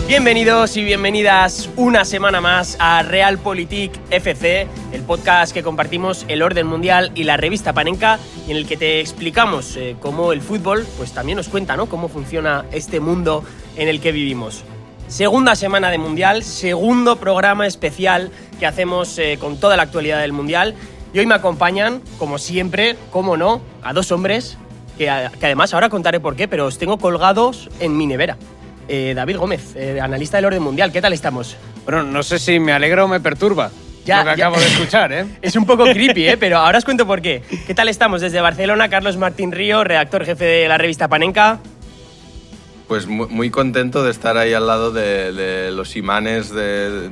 Bienvenidos y bienvenidas una semana más a Realpolitik FC, el podcast que compartimos el orden mundial y la revista Panenka, y en el que te explicamos cómo el fútbol pues también nos cuenta, ¿no?, cómo funciona este mundo en el que vivimos. Segunda semana de Mundial, segundo programa especial que hacemos con toda la actualidad del Mundial, y hoy me acompañan, como siempre, como no, a dos hombres que además ahora contaré por qué, pero os tengo colgados en mi nevera. David Gómez, analista del orden mundial, ¿qué tal estamos? Bueno, no sé si me alegra o me perturba lo que acabo de escuchar, ¿eh? Es un poco creepy, pero ahora os cuento por qué. ¿Qué tal estamos? Desde Barcelona, Carlos Martín Río, redactor jefe de la revista Panenka. Pues muy contento de estar ahí al lado de los imanes, de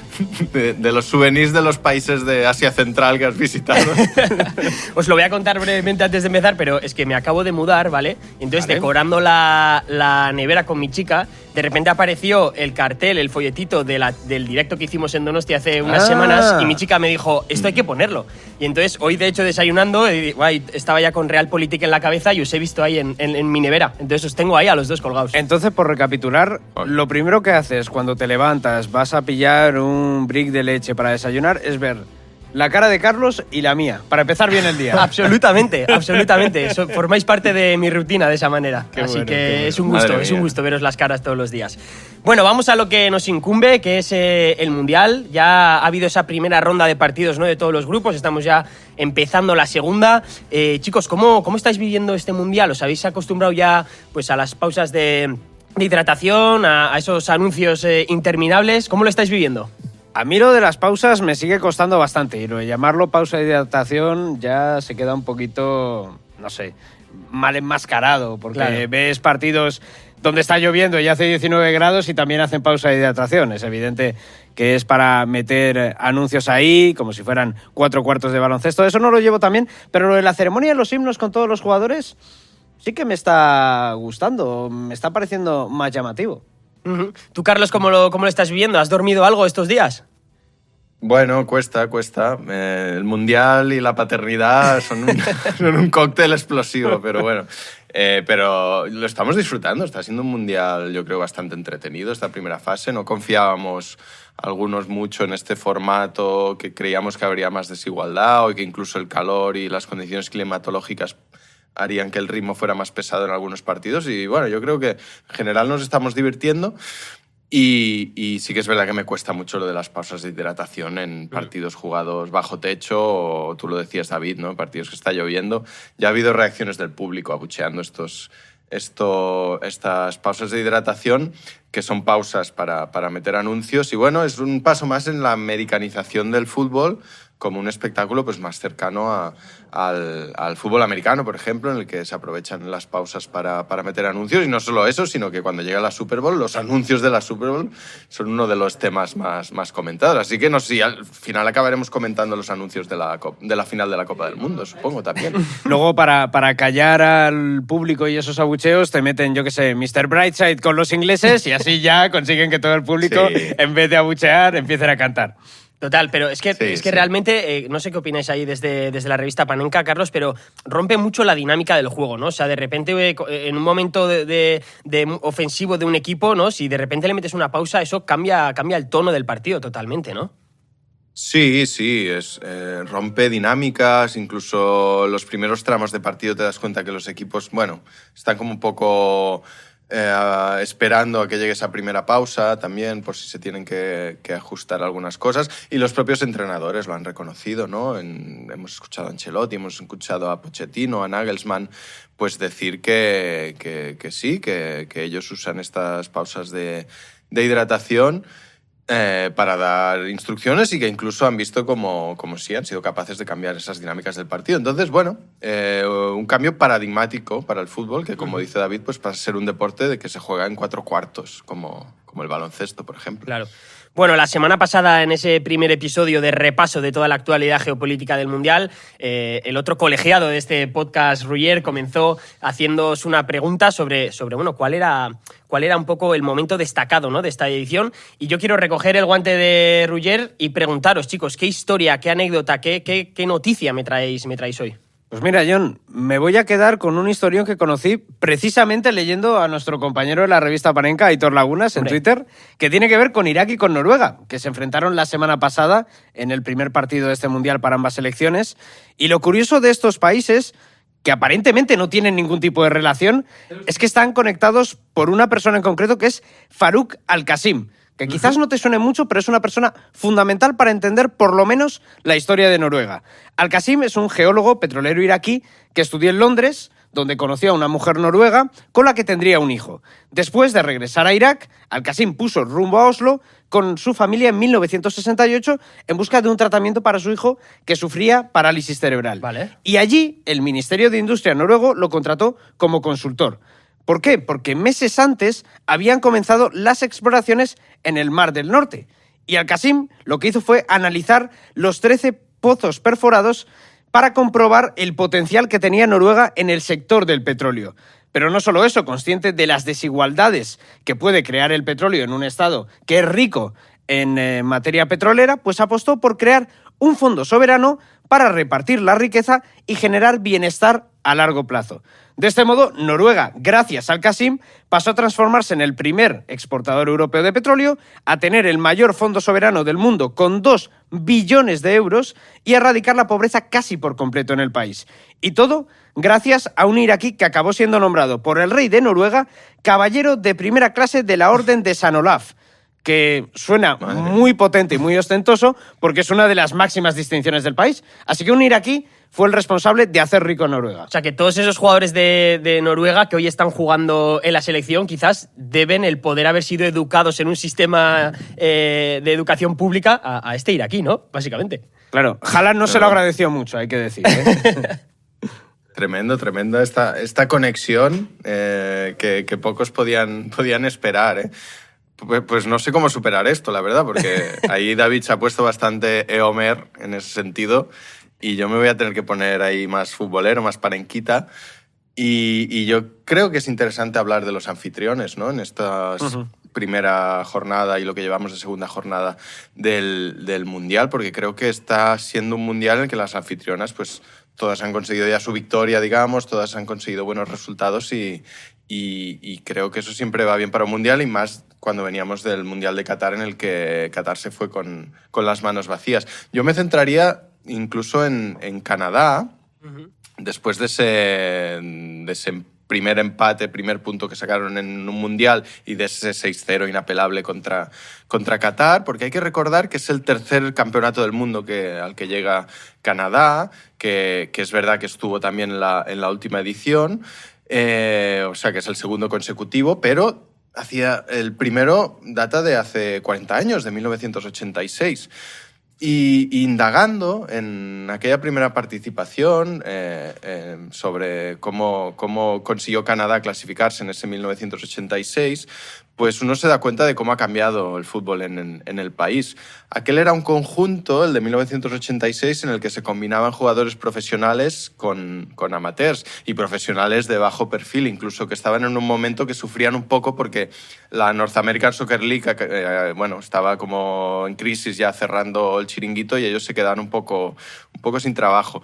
los souvenirs de los países de Asia Central que has visitado. Os lo voy a contar brevemente antes de empezar, pero es que me acabo de mudar, ¿vale? Entonces, ¿vale? Decorando la nevera con mi chica, de repente apareció el cartel, el folletito del directo que hicimos en Donosti hace unas semanas, y mi chica me dijo, esto hay que ponerlo. Y entonces, hoy de hecho desayunando, estaba ya con Realpolitik en la cabeza y os he visto ahí en mi nevera. Entonces os tengo ahí a los dos colgados. Entonces, por recapitular, lo primero que haces cuando te levantas, vas a pillar un brick de leche para desayunar, es ver la cara de Carlos y la mía, para empezar bien el día. Absolutamente, absolutamente. Formáis parte de mi rutina de esa manera. Qué Así bueno, que qué bueno. es un gusto veros las caras todos los días. Bueno, vamos a lo que nos incumbe, que es el Mundial. Ya ha habido esa primera ronda de partidos, ¿no?, de todos los grupos. Estamos ya empezando la segunda. Chicos, ¿cómo estáis viviendo este Mundial? ¿Os habéis acostumbrado ya pues, a las pausas de hidratación, a esos anuncios interminables? ¿Cómo lo estáis viviendo? A mí lo de las pausas me sigue costando bastante, y lo de llamarlo pausa de hidratación ya se queda un poquito, no sé, mal enmascarado, porque Claro. Ves partidos donde está lloviendo y hace 19 grados y también hacen pausa de hidratación. Es evidente que es para meter anuncios ahí, como si fueran 4 cuartos de baloncesto. Eso no lo llevo tan bien, pero lo de la ceremonia de los himnos con todos los jugadores sí que me está gustando, me está pareciendo más llamativo. Uh-huh. ¿Tú, Carlos, cómo lo estás viviendo? ¿Has dormido algo estos días? Bueno, cuesta. El Mundial y la paternidad son un cóctel explosivo, pero bueno. Pero lo estamos disfrutando, está siendo un Mundial, yo creo, bastante entretenido esta primera fase. No confiábamos algunos mucho en este formato, que creíamos que habría más desigualdad o que incluso el calor y las condiciones climatológicas harían que el ritmo fuera más pesado en algunos partidos. Y bueno, yo creo que en general nos estamos divirtiendo. Y sí que es verdad que me cuesta mucho lo de las pausas de hidratación en partidos jugados bajo techo, o tú lo decías, David, ¿no?, partidos que está lloviendo. Ya ha habido reacciones del público abucheando estas pausas de hidratación, que son pausas para meter anuncios. Y bueno, es un paso más en la americanización del fútbol, como un espectáculo pues más cercano al fútbol americano, por ejemplo, en el que se aprovechan las pausas para meter anuncios. Y no solo eso, sino que cuando llega la Super Bowl, los anuncios de la Super Bowl son uno de los temas más comentados. Así que no sé si al final acabaremos comentando los anuncios de la final de la Copa del Mundo, supongo, también. Luego, para callar al público y esos abucheos, te meten, yo qué sé, Mr. Brightside con los ingleses, y así ya consiguen que todo el público, Sí, en vez de abuchear, empiecen a cantar. Total, pero es que Sí. realmente, no sé qué opináis ahí desde la revista Panenka, Carlos, pero rompe mucho la dinámica del juego, ¿no? O sea, de repente, en un momento de ofensivo de un equipo, ¿no?, si de repente le metes una pausa, eso cambia el tono del partido totalmente, ¿no? Sí, rompe dinámicas, incluso los primeros tramos de partido te das cuenta que los equipos, bueno, están como un poco esperando a que llegue esa primera pausa también, por si se tienen que ajustar algunas cosas, y los propios entrenadores lo han reconocido, ¿no? Hemos escuchado a Ancelotti, hemos escuchado a Pochettino, a Nagelsmann, pues decir que sí, que ellos usan estas pausas de hidratación para dar instrucciones, y que incluso han visto como sí han sido capaces de cambiar esas dinámicas del partido. Entonces, bueno, un cambio paradigmático para el fútbol, que, como dice David, pues pasa a ser un deporte de que se juega en 4 cuartos, como el baloncesto, por ejemplo. Claro. Bueno, la semana pasada, en ese primer episodio de repaso de toda la actualidad geopolítica del Mundial, el otro colegiado de este podcast, Ruyer, comenzó haciéndoos una pregunta sobre bueno, cuál era un poco el momento destacado, ¿no?, de esta edición. Y yo quiero recoger el guante de Ruyer y preguntaros, chicos, ¿qué historia, qué anécdota, qué noticia me traéis hoy? Pues mira, John, me voy a quedar con un historión que conocí precisamente leyendo a nuestro compañero de la revista Panenka, Aitor Lagunas, en Twitter, que tiene que ver con Irak y con Noruega, que se enfrentaron la semana pasada en el primer partido de este Mundial para ambas selecciones. Y lo curioso de estos países, que aparentemente no tienen ningún tipo de relación, es que están conectados por una persona en concreto que es Farouk Al-Qasim, que quizás no te suene mucho, pero es una persona fundamental para entender por lo menos la historia de Noruega. Al-Qasim es un geólogo petrolero iraquí que estudió en Londres, donde conoció a una mujer noruega con la que tendría un hijo. Después de regresar a Irak, Al-Qasim puso rumbo a Oslo con su familia en 1968 en busca de un tratamiento para su hijo que sufría parálisis cerebral. Vale. Y allí el Ministerio de Industria noruego lo contrató como consultor. ¿Por qué? Porque meses antes habían comenzado las exploraciones en el Mar del Norte. Y Al-Qasim lo que hizo fue analizar los 13 pozos perforados para comprobar el potencial que tenía Noruega en el sector del petróleo. Pero no solo eso, consciente de las desigualdades que puede crear el petróleo en un estado que es rico en materia petrolera, pues apostó por crear un fondo soberano para repartir la riqueza y generar bienestar a largo plazo. De este modo, Noruega, gracias al Qasim, pasó a transformarse en el primer exportador europeo de petróleo, a tener el mayor fondo soberano del mundo con 2 billones de euros y a erradicar la pobreza casi por completo en el país. Y todo gracias a un iraquí que acabó siendo nombrado por el rey de Noruega caballero de primera clase de la Orden de San Olaf, que suena muy potente y muy ostentoso porque es una de las máximas distinciones del país. Así que un iraquí fue el responsable de hacer rico a Noruega. O sea, que todos esos jugadores de Noruega que hoy están jugando en la selección quizás deben el poder haber sido educados en un sistema de educación pública a este iraquí, ¿no? Básicamente. Claro, Haaland no se lo agradeció mucho, hay que decir, ¿eh? Tremendo esta conexión que pocos podían esperar, ¿eh? Pues no sé cómo superar esto, la verdad, porque ahí David se ha puesto bastante Eomer en ese sentido y yo me voy a tener que poner ahí más futbolero, más parenquita. Y yo creo que es interesante hablar de los anfitriones, ¿no? En esta primera jornada y lo que llevamos de segunda jornada del Mundial, porque creo que está siendo un Mundial en el que las anfitrionas, pues todas han conseguido ya su victoria, digamos, todas han conseguido buenos resultados y creo que eso siempre va bien para un Mundial y más cuando veníamos del Mundial de Qatar, en el que Qatar se fue con las manos vacías. Yo me centraría incluso en Canadá, después de ese primer empate, primer punto que sacaron en un Mundial y de ese 6-0 inapelable contra Qatar, porque hay que recordar que es el tercer campeonato del mundo al que llega Canadá, que es verdad que estuvo también en la última edición, o sea que es el segundo consecutivo, pero el primero data de hace 40 años, de 1986. Y indagando en aquella primera participación sobre cómo consiguió Canadá clasificarse en ese 1986, pues uno se da cuenta de cómo ha cambiado el fútbol en el país. Aquel era un conjunto, el de 1986, en el que se combinaban jugadores profesionales con amateurs y profesionales de bajo perfil, incluso que estaban en un momento que sufrían un poco porque la North American Soccer League estaba como en crisis, ya cerrando el chiringuito, y ellos se quedaron un poco sin trabajo.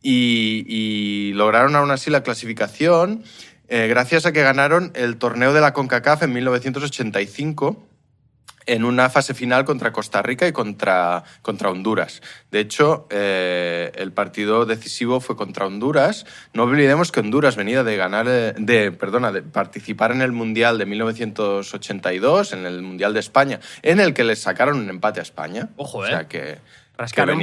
Y lograron aún así la clasificación gracias a que ganaron el torneo de la CONCACAF en 1985 en una fase final contra Costa Rica y contra Honduras. De hecho, el partido decisivo fue contra Honduras. No olvidemos que Honduras venía de participar en el Mundial de 1982, en el Mundial de España, en el que les sacaron un empate a España. Ojo, O sea que rascaron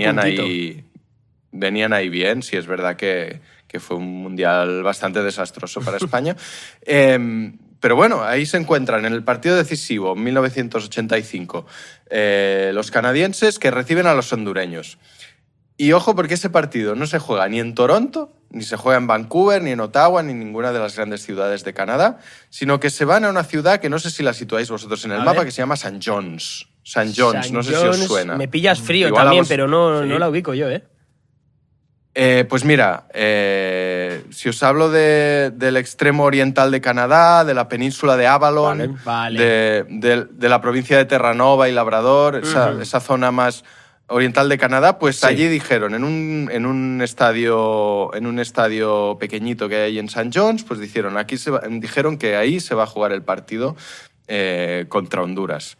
venían ahí bien. Sí, es verdad que fue un Mundial bastante desastroso para España. Pero bueno, ahí se encuentran en el partido decisivo, 1985, los canadienses que reciben a los hondureños. Y ojo, porque ese partido no se juega ni en Toronto, ni se juega en Vancouver, ni en Ottawa, ni en ninguna de las grandes ciudades de Canadá, sino que se van a una ciudad que no sé si la situáis vosotros en el mapa, que se llama St. John's. St. John's, no sé si os suena. Me pillas frío igual también, pero no la ubico yo, ¿eh? Pues mira, si os hablo del extremo oriental de Canadá, de la península de Avalon, vale. De la provincia de Terranova y Labrador, esa zona más oriental de Canadá, pues Sí. allí dijeron, en un estadio pequeñito que hay en St. John's, pues dijeron que ahí se va a jugar el partido contra Honduras.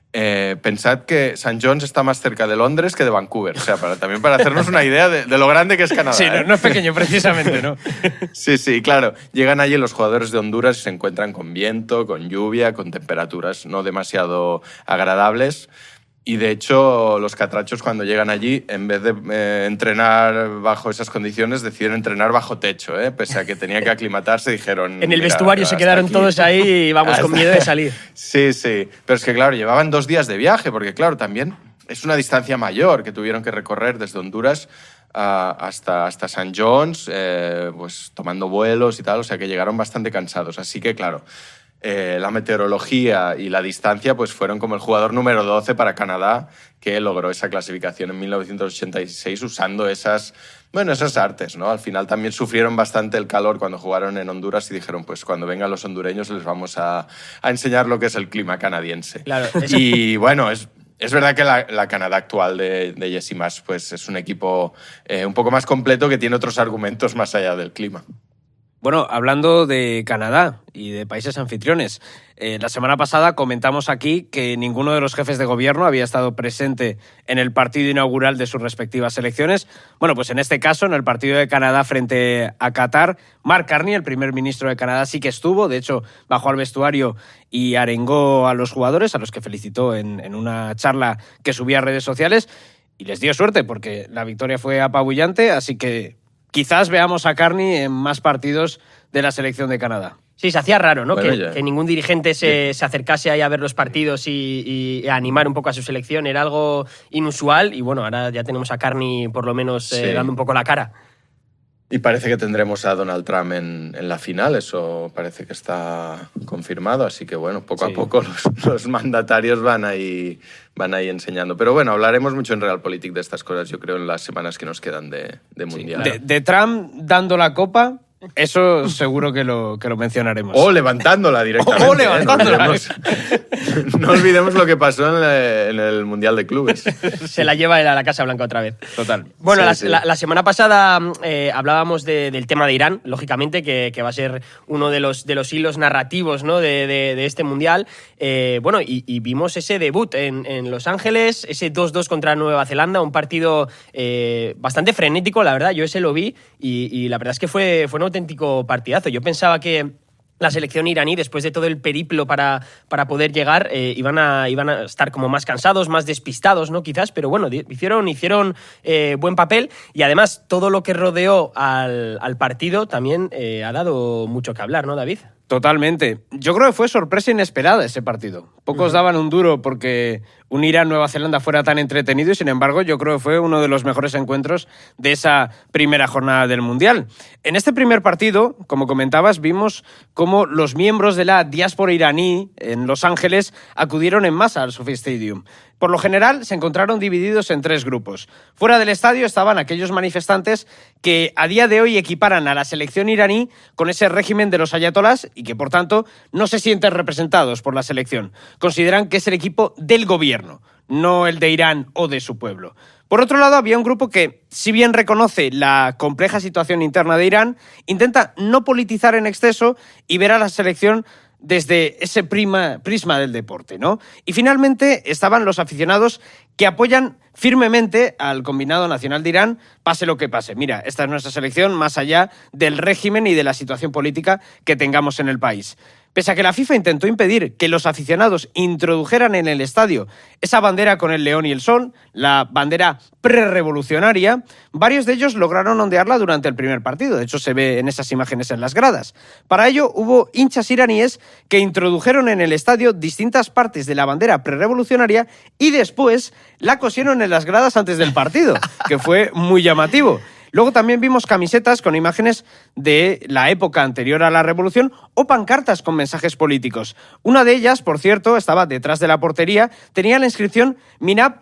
Pensad que St. John's está más cerca de Londres que de Vancouver. O sea, también para hacernos una idea de lo grande que es Canadá. Sí, no es pequeño precisamente, ¿no? Sí, claro. Llegan allí los jugadores de Honduras y se encuentran con viento, con lluvia, con temperaturas no demasiado agradables. Y de hecho, los catrachos cuando llegan allí, en vez de entrenar bajo esas condiciones, deciden entrenar bajo techo, ¿eh? Pese a que tenía que aclimatarse, dijeron... En el "Mira, vestuario se hasta quedaron aquí". todos ahí y vamos, con Hasta- miedo de salir. Sí. Pero es que, claro, llevaban 2 días de viaje, porque, claro, también es una distancia mayor que tuvieron que recorrer desde Honduras hasta St. John's, pues tomando vuelos y tal, o sea que llegaron bastante cansados. Así que, claro, la meteorología y la distancia pues fueron como el jugador número 12 para Canadá, que logró esa clasificación en 1986 usando esas artes, ¿no? Al final también sufrieron bastante el calor cuando jugaron en Honduras y dijeron, pues cuando vengan los hondureños les vamos a enseñar lo que es el clima canadiense. Claro, Y bueno, es verdad que la Canadá actual de Jesse Marsch pues, es un equipo un poco más completo que tiene otros argumentos más allá del clima. Bueno, hablando de Canadá y de países anfitriones, la semana pasada comentamos aquí que ninguno de los jefes de gobierno había estado presente en el partido inaugural de sus respectivas selecciones. Bueno, pues en este caso, en el partido de Canadá frente a Qatar, Mark Carney, el primer ministro de Canadá, sí que estuvo. De hecho, bajó al vestuario y arengó a los jugadores, a los que felicitó en una charla que subía a redes sociales. Y les dio suerte porque la victoria fue apabullante, así que quizás veamos a Carney en más partidos de la selección de Canadá. Sí, se hacía raro, ¿no? Bueno, Que ningún dirigente se acercase ahí a ver los partidos y a animar un poco a su selección. Era algo inusual y bueno, ahora ya tenemos a Carney por lo menos Sí. dando un poco la cara. Y parece que tendremos a Donald Trump en la final, eso parece que está confirmado, así que bueno, poco Sí. a poco los mandatarios van ahí enseñando. Pero bueno, hablaremos mucho en Realpolitik de estas cosas, yo creo, en las semanas que nos quedan de Mundial. De Trump dando la copa, eso seguro que lo mencionaremos. O levantándola directamente. O levantándola. No olvidemos lo que pasó en el Mundial de Clubes. Se la lleva él a la Casa Blanca otra vez. Total. Bueno, Sí. la semana pasada hablábamos del tema de Irán, lógicamente, que va a ser uno de los hilos narrativos, ¿no? de este Mundial. Bueno, y vimos ese debut en Los Ángeles, ese 2-2 contra Nueva Zelanda, un partido bastante frenético, la verdad. Yo ese lo vi y la verdad es que fue un auténtico partidazo. Yo pensaba que la selección iraní, después de todo el periplo para poder llegar, iban a estar como más cansados, más despistados, ¿no? Quizás, pero bueno, hicieron buen papel y además todo lo que rodeó al partido también ha dado mucho que hablar, ¿no, David? Totalmente. Yo creo que fue sorpresa inesperada ese partido. Pocos daban un duro porque un Irán-Nueva Zelanda fuera tan entretenido y, sin embargo, yo creo que fue uno de los mejores encuentros de esa primera jornada del Mundial. En este primer partido, como comentabas, vimos cómo los miembros de la diáspora iraní en Los Ángeles acudieron en masa al SoFi Stadium. Por lo general, se encontraron divididos en 3 grupos. Fuera del estadio estaban aquellos manifestantes que a día de hoy equiparan a la selección iraní con ese régimen de los ayatolás y que, por tanto, no se sienten representados por la selección. Consideran que es el equipo del gobierno, no el de Irán o de su pueblo. Por otro lado, había un grupo que, si bien reconoce la compleja situación interna de Irán, intenta no politizar en exceso y ver a la selección desde ese prisma del deporte, ¿no? Y finalmente estaban los aficionados que apoyan firmemente al combinado nacional de Irán, pase lo que pase. Mira, esta es nuestra selección más allá del régimen y de la situación política que tengamos en el país. Pese a que la FIFA intentó impedir que los aficionados introdujeran en el estadio esa bandera con el león y el sol, la bandera prerrevolucionaria, varios de ellos lograron ondearla durante el primer partido. De hecho, se ve en esas imágenes en las gradas. Para ello, hubo hinchas iraníes que introdujeron en el estadio distintas partes de la bandera prerrevolucionaria y después la cosieron en las gradas antes del partido, que fue muy llamativo. Luego también vimos camisetas con imágenes de la época anterior a la revolución o pancartas con mensajes políticos. Una de ellas, por cierto, estaba detrás de la portería, tenía la inscripción Minab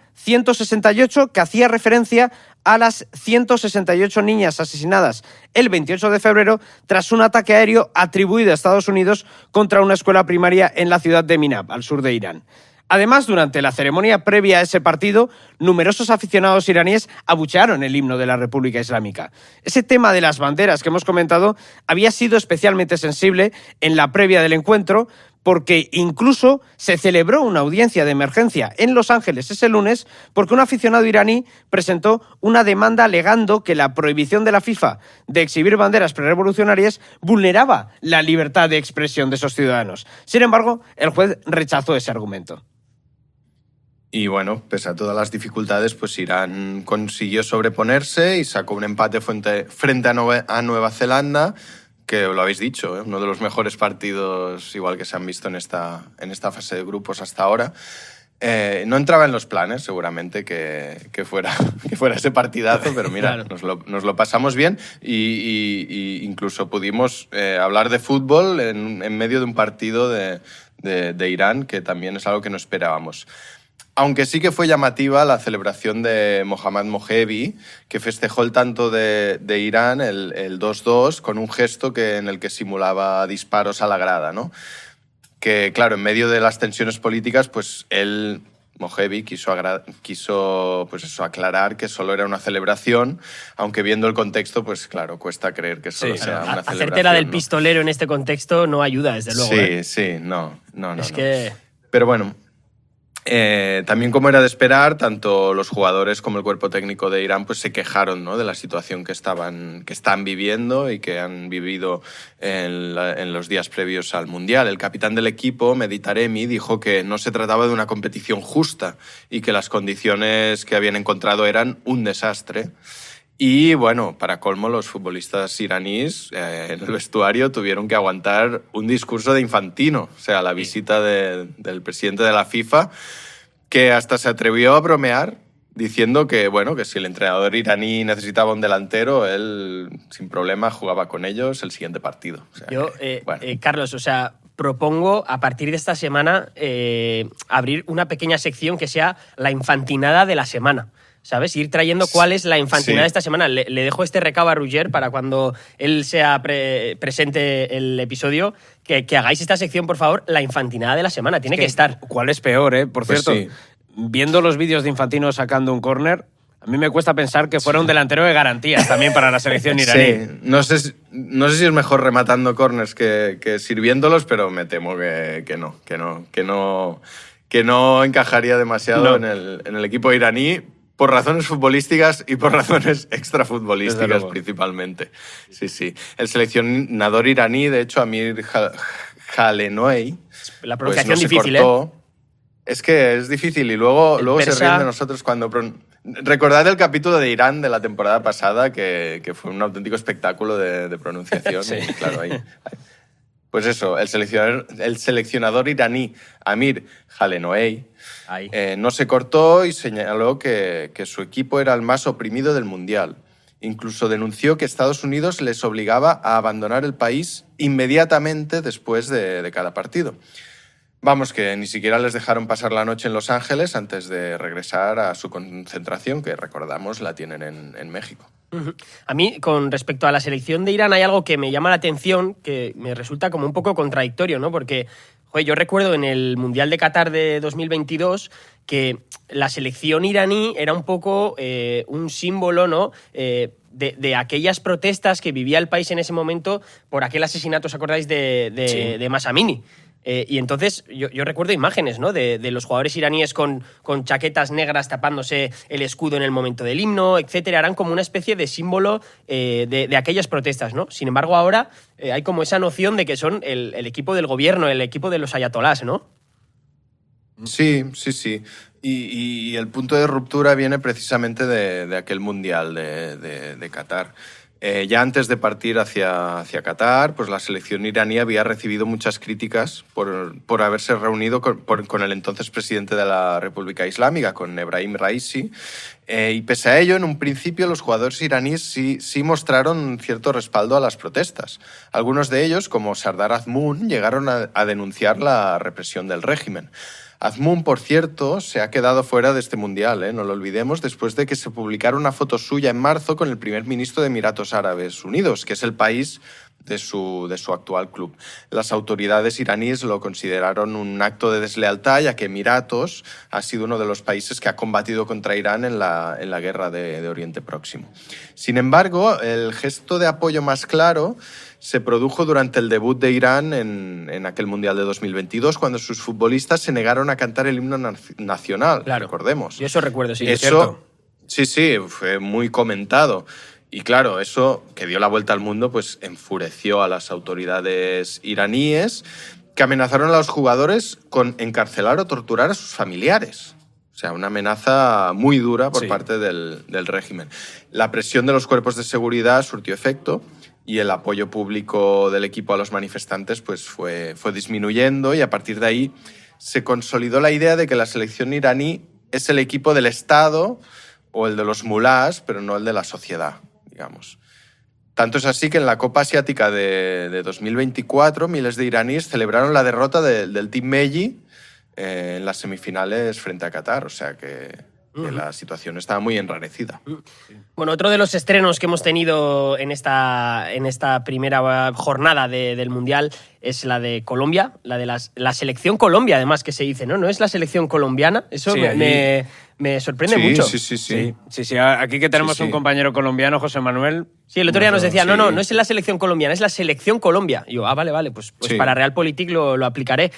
168, que hacía referencia a las 168 niñas asesinadas el 28 de febrero tras un ataque aéreo atribuido a Estados Unidos contra una escuela primaria en la ciudad de Minab, al sur de Irán. Además, durante la ceremonia previa a ese partido, numerosos aficionados iraníes abuchearon el himno de la República Islámica. Ese tema de las banderas que hemos comentado había sido especialmente sensible en la previa del encuentro, porque incluso se celebró una audiencia de emergencia en Los Ángeles ese lunes porque un aficionado iraní presentó una demanda alegando que la prohibición de la FIFA de exhibir banderas prerevolucionarias vulneraba la libertad de expresión de esos ciudadanos. Sin embargo, el juez rechazó ese argumento. Y bueno, pese a todas las dificultades, pues Irán consiguió sobreponerse y sacó un empate frente a Nueva Zelanda, que lo habéis dicho, ¿eh? Uno de los mejores partidos igual que se han visto en esta fase de grupos hasta ahora. No entraba en los planes, seguramente, que fuera ese partidazo, pero mira, claro. nos lo pasamos bien y incluso pudimos hablar de fútbol en medio de un partido de Irán, que también es algo que no esperábamos. Aunque sí que fue llamativa la celebración de Mohammad Mohebi, que festejó el tanto de Irán, el 2-2, con un gesto en el que simulaba disparos a la grada, ¿no? Que, claro, en medio de las tensiones políticas, pues Mohebi quiso pues eso, aclarar que solo era una celebración, aunque viendo el contexto, pues claro, cuesta creer que solo sea una celebración. Hacerte la del pistolero en este contexto no ayuda, desde luego. Sí, no. Que... Pero bueno... también, como era de esperar, tanto los jugadores como el cuerpo técnico de Irán pues se quejaron, ¿no?, de la situación que están viviendo y que han vivido en los días previos al Mundial. El capitán del equipo, Mehdi Taremi, dijo que no se trataba de una competición justa y que las condiciones que habían encontrado eran un desastre. Y bueno, para colmo, los futbolistas iraníes en el vestuario tuvieron que aguantar un discurso de Infantino, o sea, la visita del presidente de la FIFA, que hasta se atrevió a bromear diciendo que, bueno, que si el entrenador iraní necesitaba un delantero, él sin problema jugaba con ellos el siguiente partido. O sea, Carlos, o sea, propongo a partir de esta semana abrir una pequeña sección que sea la infantinada de la semana. ¿Sabes? Ir trayendo cuál es la infantinada de esta semana. Le dejo este recado a Roger para cuando él sea presente el episodio, que hagáis esta sección, por favor, la infantinada de la semana. Tiene que estar. ¿Cuál es peor, eh? Por cierto, viendo los vídeos de Infantino sacando un córner, a mí me cuesta pensar que fuera un delantero de garantías también para la selección iraní. Sí, no sé si es mejor rematando córners que sirviéndolos, pero me temo que no encajaría demasiado en el equipo iraní, por razones futbolísticas y por razones extrafutbolísticas principalmente. Sí. El seleccionador iraní, de hecho, Amir Jalenoy, la pronunciación pues no difícil, cortó. Es que es difícil y luego se ríen de nosotros cuando... Recordad el capítulo de Irán de la temporada pasada, que fue un auténtico espectáculo de pronunciación. Sí. Y claro, ahí. Pues eso, el seleccionador iraní Amir Jalenoy no se cortó y señaló que su equipo era el más oprimido del Mundial. Incluso denunció que Estados Unidos les obligaba a abandonar el país inmediatamente después de cada partido. Vamos, que ni siquiera les dejaron pasar la noche en Los Ángeles antes de regresar a su concentración, que recordamos la tienen en México. A mí, con respecto a la selección de Irán, hay algo que me llama la atención, que me resulta como un poco contradictorio, ¿no? Porque, yo recuerdo en el Mundial de Qatar de 2022 que la selección iraní era un poco un símbolo, ¿no?, de aquellas protestas que vivía el país en ese momento por aquel asesinato, ¿os acordáis?, de Mahsa Amini. Y entonces yo recuerdo imágenes, ¿no?, de los jugadores iraníes con chaquetas negras tapándose el escudo en el momento del himno, etcétera. Eran como una especie de símbolo de aquellas protestas, ¿no? Sin embargo, ahora hay como esa noción de que son el equipo del gobierno, el equipo de los ayatolás, ¿no? Sí. Y el punto de ruptura viene precisamente de aquel Mundial de Qatar. Ya antes de partir hacia Qatar, pues la selección iraní había recibido muchas críticas por haberse reunido con el entonces presidente de la República Islámica, con Ebrahim Raisi. Y pese a ello, en un principio los jugadores iraníes sí mostraron cierto respaldo a las protestas. Algunos de ellos, como Sardar Azmoun, llegaron a denunciar la represión del régimen. Azmoun, por cierto, se ha quedado fuera de este Mundial, no lo olvidemos, después de que se publicara una foto suya en marzo con el primer ministro de Emiratos Árabes Unidos, que es el país de su actual club. Las autoridades iraníes lo consideraron un acto de deslealtad, ya que Emiratos ha sido uno de los países que ha combatido contra Irán en la guerra de Oriente Próximo. Sin embargo, el gesto de apoyo más claro se produjo durante el debut de Irán en aquel Mundial de 2022, cuando sus futbolistas se negaron a cantar el himno nacional, claro. Recordemos. Y eso recuerdo, sí. Eso, sí, fue muy comentado. Y claro, eso que dio la vuelta al mundo, pues enfureció a las autoridades iraníes, que amenazaron a los jugadores con encarcelar o torturar a sus familiares. O sea, una amenaza muy dura por parte del régimen. La presión de los cuerpos de seguridad surtió efecto y el apoyo público del equipo a los manifestantes pues fue disminuyendo, y a partir de ahí se consolidó la idea de que la selección iraní es el equipo del Estado o el de los mulás, pero no el de la sociedad, digamos. Tanto es así que en la Copa Asiática de 2024 miles de iraníes celebraron la derrota del Team Melli en las semifinales frente a Qatar, o sea que la situación estaba muy enrarecida. Bueno, otro de los estrenos que hemos tenido en esta primera jornada del Mundial es la de Colombia, la de la selección Colombia, además, que se dice, ¿no? No es la selección colombiana. Eso sí, me sorprende mucho. Sí. Aquí que tenemos un compañero colombiano, José Manuel. Sí, el otro día nos decía, no es la selección colombiana, es la selección Colombia. Y yo, vale, pues para Realpolitik lo aplicaré.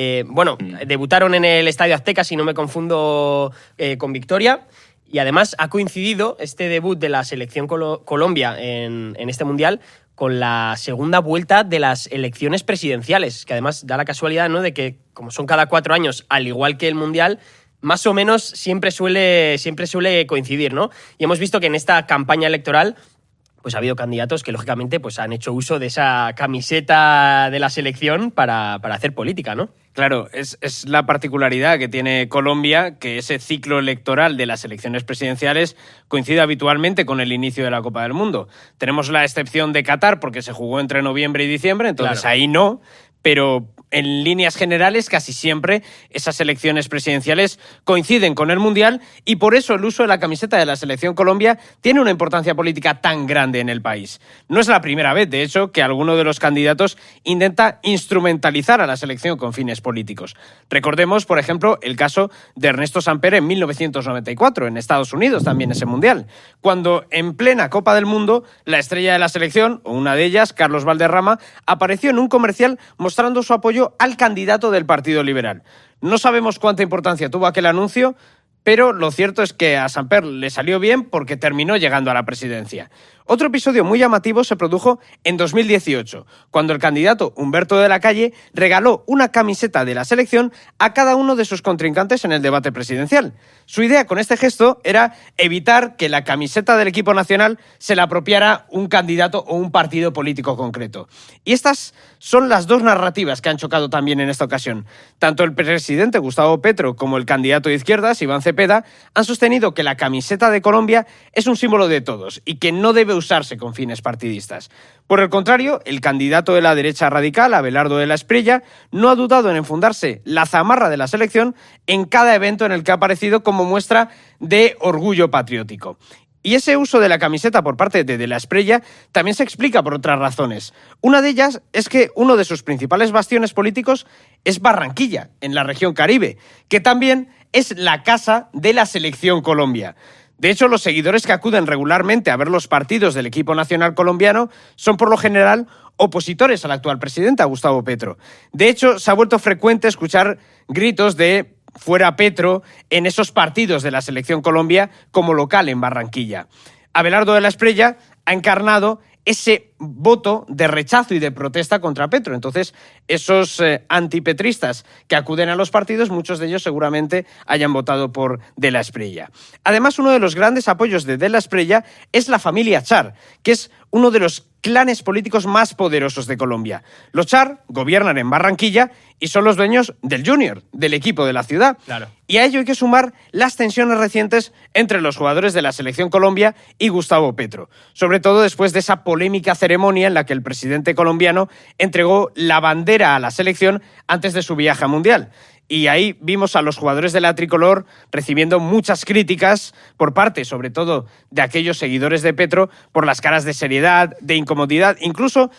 Debutaron en el Estadio Azteca, si no me confundo, con victoria. Y además ha coincidido este debut de la selección Colombia en este Mundial con la segunda vuelta de las elecciones presidenciales, que además da la casualidad, ¿no?, de que, como son cada 4 años, al igual que el Mundial, más o menos siempre suele coincidir, ¿no? Y hemos visto que en esta campaña electoral pues ha habido candidatos que, lógicamente, pues han hecho uso de esa camiseta de la selección para hacer política, ¿no? Claro, es la particularidad que tiene Colombia, que ese ciclo electoral de las elecciones presidenciales coincide habitualmente con el inicio de la Copa del Mundo. Tenemos la excepción de Qatar, porque se jugó entre noviembre y diciembre, entonces ahí no, pero en líneas generales casi siempre esas elecciones presidenciales coinciden con el Mundial, y por eso el uso de la camiseta de la selección Colombia tiene una importancia política tan grande en el país. No es la primera vez, de hecho, que alguno de los candidatos intenta instrumentalizar a la selección con fines políticos. Recordemos, por ejemplo, el caso de Ernesto Samper en 1994, en Estados Unidos, también ese Mundial, cuando en plena Copa del Mundo la estrella de la selección, o una de ellas, Carlos Valderrama, apareció en un comercial mostrando su apoyo al candidato del Partido Liberal. No sabemos cuánta importancia tuvo aquel anuncio, pero lo cierto es que a Samper le salió bien porque terminó llegando a la presidencia. Otro episodio muy llamativo se produjo en 2018, cuando el candidato Humberto de la Calle regaló una camiseta de la selección a cada uno de sus contrincantes en el debate presidencial. Su idea con este gesto era evitar que la camiseta del equipo nacional se la apropiara un candidato o un partido político concreto. Y estas son las dos narrativas que han chocado también en esta ocasión. Tanto el presidente Gustavo Petro como el candidato de izquierdas, Iván Cepeda, han sostenido que la camiseta de Colombia es un símbolo de todos y que no debe usarse con fines partidistas. Por el contrario, el candidato de la derecha radical, Abelardo de la Espriella, no ha dudado en enfundarse la zamarra de la selección en cada evento en el que ha aparecido como muestra de orgullo patriótico. Y ese uso de la camiseta por parte de la Espriella también se explica por otras razones. Una de ellas es que uno de sus principales bastiones políticos es Barranquilla, en la región Caribe, que también es la casa de la selección Colombia. De hecho, los seguidores que acuden regularmente a ver los partidos del equipo nacional colombiano son por lo general opositores al actual presidente, a Gustavo Petro. De hecho, se ha vuelto frecuente escuchar gritos de "fuera Petro" en esos partidos de la selección Colombia como local en Barranquilla. Abelardo de la Espriella ha encarnado ese voto de rechazo y de protesta contra Petro. Entonces, esos antipetristas que acuden a los partidos, muchos de ellos seguramente hayan votado por De la Espriella. Además, uno de los grandes apoyos de la Espriella es la familia Char, que es uno de los clanes políticos más poderosos de Colombia. Los Char gobiernan en Barranquilla y son los dueños del Junior, del equipo de la ciudad. Claro. Y a ello hay que sumar las tensiones recientes entre los jugadores de la selección Colombia y Gustavo Petro, sobre todo después de esa polémica ceremonia en la que el presidente colombiano entregó la bandera a la selección antes de su viaje mundial. Y ahí vimos a los jugadores de la tricolor recibiendo muchas críticas por parte, sobre todo, de aquellos seguidores de Petro por las caras de seriedad, de incomodidad, incluso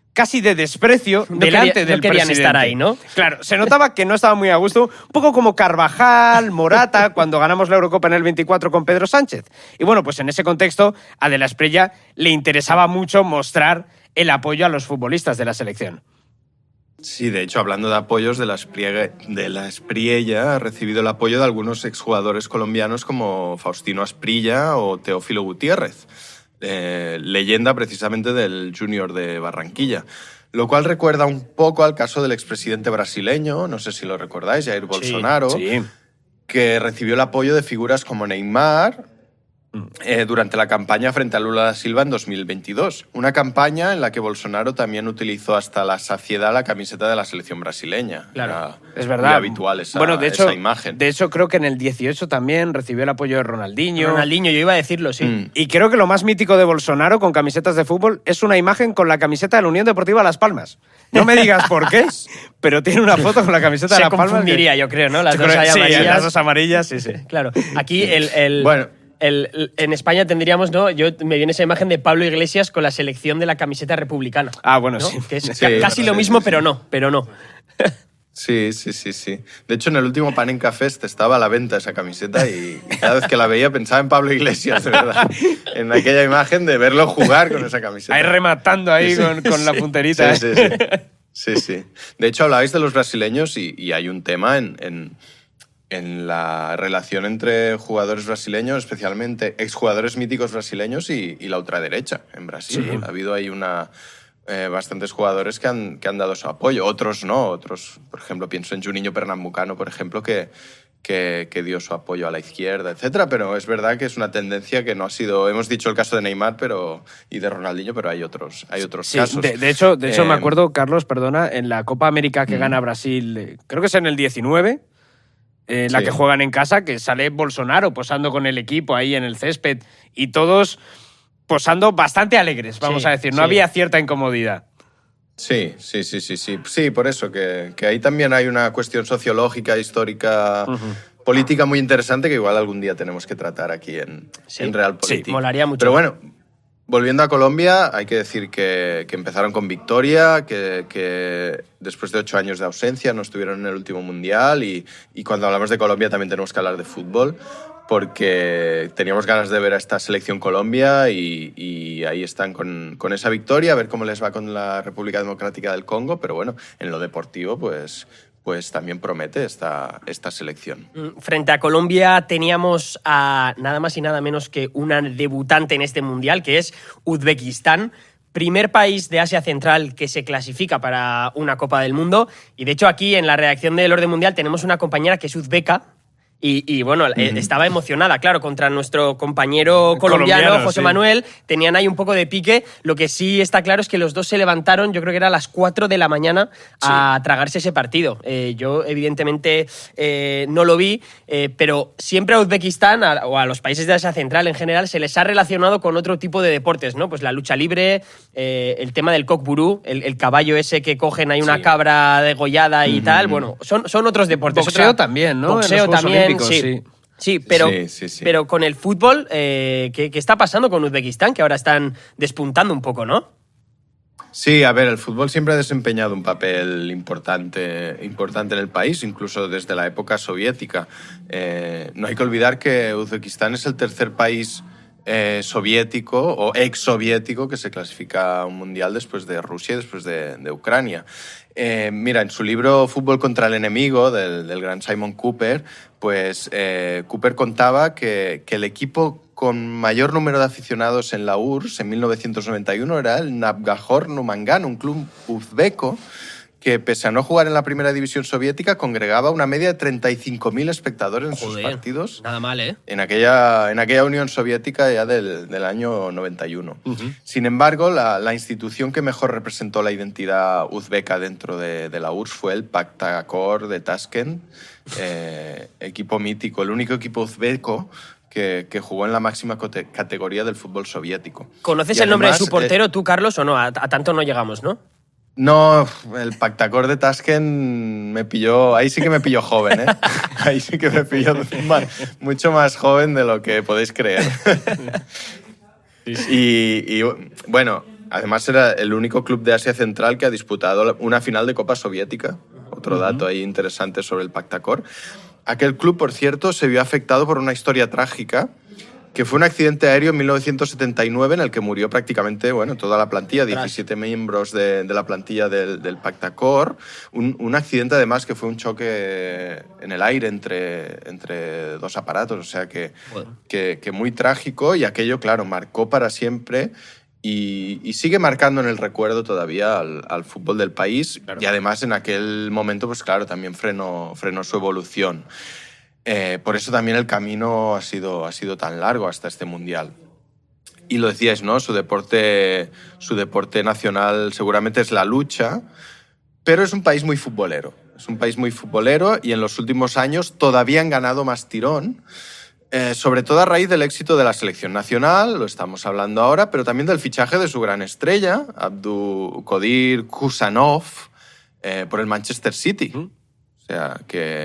casi de desprecio delante del querían presidente. estar ahí, ¿no? Claro, se notaba que no estaba muy a gusto, un poco como Carvajal, Morata, cuando ganamos la Eurocopa en el 24 con Pedro Sánchez. Y bueno, pues en ese contexto a De la Espriella le interesaba mucho mostrar el apoyo a los futbolistas de la selección. Sí, de hecho, hablando de apoyos, de la Espriella ha recibido el apoyo de algunos exjugadores colombianos como Faustino Asprilla o Teófilo Gutiérrez, leyenda precisamente del Junior de Barranquilla. Lo cual recuerda un poco al caso del expresidente brasileño, no sé si lo recordáis, Jair Bolsonaro, Sí. que recibió el apoyo de figuras como Neymar durante la campaña frente a Lula da Silva en 2022. Una campaña en la que Bolsonaro también utilizó hasta la saciedad la camiseta de la selección brasileña. Claro, Era es verdad. muy habitual esa, bueno, de hecho, esa imagen. De hecho, creo que en el 18 también recibió el apoyo de Ronaldinho. Ronaldinho, yo iba a decirlo, sí. Y creo que lo más mítico de Bolsonaro con camisetas de fútbol es una imagen con la camiseta de la Unión Deportiva Las Palmas. No me digas por qué, pero tiene una foto con la camiseta de Se Las Palmas. confundiría, yo creo, ¿no? Las Yo dos creo- ahí sí, amarillas. las dos amarillas, sí, sí. Claro, aquí Bueno. en España tendríamos, ¿no? Me viene esa imagen de Pablo Iglesias con la selección de la camiseta republicana. Ah, bueno, ¿no? sí. Que es Sí, casi sí, lo sí, mismo, sí. pero no. Sí. De hecho, en el último Panenka Fest estaba a la venta esa camiseta y cada vez que la veía pensaba en Pablo Iglesias, de verdad. En aquella imagen de verlo jugar con esa camiseta. Ahí rematando ahí Sí, con la punterita. Sí, ¿eh? sí. De hecho, hablabais de los brasileños y hay un tema en la relación entre jugadores brasileños, especialmente exjugadores míticos brasileños y la ultraderecha en Brasil. Sí. Ha habido ahí bastantes jugadores que han dado su apoyo, otros no. Otros, por ejemplo, pienso en Juninho Pernambucano, por ejemplo, que dio su apoyo a la izquierda, etcétera, pero es verdad que es una tendencia que no ha sido... Hemos dicho el caso de Neymar y de Ronaldinho, pero hay otros Sí, casos. de hecho me acuerdo, Carlos, perdona, en la Copa América que gana Brasil, creo que es en el 19, la Sí. que juegan en casa, que sale Bolsonaro posando con el equipo ahí en el césped y todos posando bastante alegres, vamos Sí, a decir. No sí. había cierta incomodidad. Sí. Sí, por eso, que ahí también hay una cuestión sociológica, histórica, política muy interesante que igual algún día tenemos que tratar aquí en Realpolitik. molaría mucho. Pero bueno, volviendo a Colombia, hay que decir que empezaron con victoria, que después de 8 años de ausencia no estuvieron en el último Mundial y cuando hablamos de Colombia también tenemos que hablar de fútbol porque teníamos ganas de ver a esta selección Colombia y ahí están con esa victoria, a ver cómo les va con la República Democrática del Congo, pero bueno, en lo deportivo pues también promete esta selección. Frente a Colombia teníamos a nada más y nada menos que una debutante en este mundial, que es Uzbekistán. Primer país de Asia Central que se clasifica para una Copa del Mundo. Y de hecho aquí en la redacción del Orden Mundial tenemos una compañera que es uzbeca. Y bueno, estaba emocionada, claro, contra nuestro compañero colombiano, José sí. Manuel. Tenían ahí un poco de pique. Lo que sí está claro es que los dos se levantaron, yo creo que era a las 4 de la mañana, a tragarse ese partido. Yo, evidentemente, no lo vi, pero siempre a Uzbekistán, o a los países de Asia Central en general, se les ha relacionado con otro tipo de deportes, ¿no? Pues la lucha libre, el tema del kokburú, el caballo ese que cogen ahí una Sí. cabra degollada y tal. Bueno, son otros deportes. Boxeo también, ¿no? En Boxeo los Juegos también, Olímpicos, sí. sí. Sí, pero, Sí. pero con el fútbol, ¿qué está pasando con Uzbekistán? Que ahora están despuntando un poco, ¿no? Sí, a ver, el fútbol siempre ha desempeñado un papel importante en el país, incluso desde la época soviética. No hay que olvidar que Uzbekistán es el tercer país soviético o exsoviético que se clasifica a un mundial después de Rusia y después de Ucrania. Mira, en su libro Fútbol contra el enemigo, del gran Simon Cooper, pues Cooper contaba que el equipo con mayor número de aficionados en la URSS en 1991 era el Navgahor Numangan, un club uzbeco que, pese a no jugar en la primera división soviética, congregaba una media de 35.000 espectadores en sus partidos. Nada mal, ¿eh? En aquella Unión Soviética ya del año 91. Sin embargo, la institución que mejor representó la identidad uzbeca dentro de la URSS fue el Pakhtakor de Tashkent, equipo mítico, el único equipo uzbeco que jugó en la máxima categoría del fútbol soviético. ¿Conoces Y el nombre de además, su portero tú, Carlos, o no? A tanto no llegamos, ¿no? No, el Pakhtakor de Tashkent me pilló... Ahí sí que me pilló joven, ¿eh? Ahí sí que me pilló mucho más joven de lo que podéis creer. Y bueno, Además era el único club de Asia Central que ha disputado una final de Copa Soviética. Otro dato ahí interesante sobre el Pakhtakor. Aquel club, por cierto, se vio afectado por una historia trágica, que fue un accidente aéreo en 1979 en el que murió prácticamente toda la plantilla, 17 miembros de la plantilla del Pakhtakor. Un accidente, además, que fue un choque en el aire entre dos aparatos, o sea que muy trágico, y aquello, claro, marcó para siempre y sigue marcando en el recuerdo todavía al fútbol del país. Claro. Y además en aquel momento, pues claro, también frenó su evolución. Por eso también el camino ha sido tan largo hasta este Mundial. Y lo decíais, ¿no? Su deporte nacional seguramente es la lucha, pero es un país muy futbolero. Es un país muy futbolero y en los últimos años todavía han ganado más tirón, sobre todo a raíz del éxito de la selección nacional, lo estamos hablando ahora, pero también del fichaje de su gran estrella, Abdulkadir Kusanov, por el Manchester City. O sea,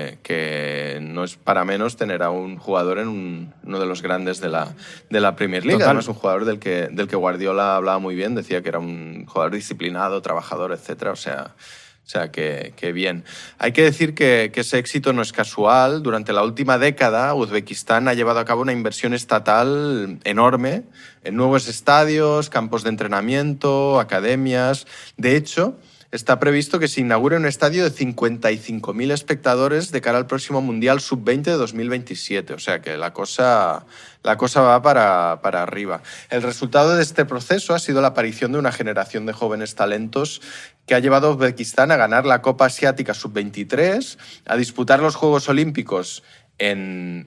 que no es para menos tener a un jugador en uno de los grandes de la Premier League. Además, un jugador del que Guardiola hablaba muy bien, decía que era un jugador disciplinado, trabajador, etc. O sea que bien. Hay que decir que ese éxito no es casual. Durante la última década, Uzbekistán ha llevado a cabo una inversión estatal enorme en nuevos estadios, campos de entrenamiento, academias. De hecho, está previsto que se inaugure un estadio de 55.000 espectadores de cara al próximo Mundial Sub-20 de 2027. O sea que la cosa va para arriba. El resultado de este proceso ha sido la aparición de una generación de jóvenes talentos que ha llevado a Uzbekistán a ganar la Copa Asiática Sub-23, a disputar los Juegos Olímpicos en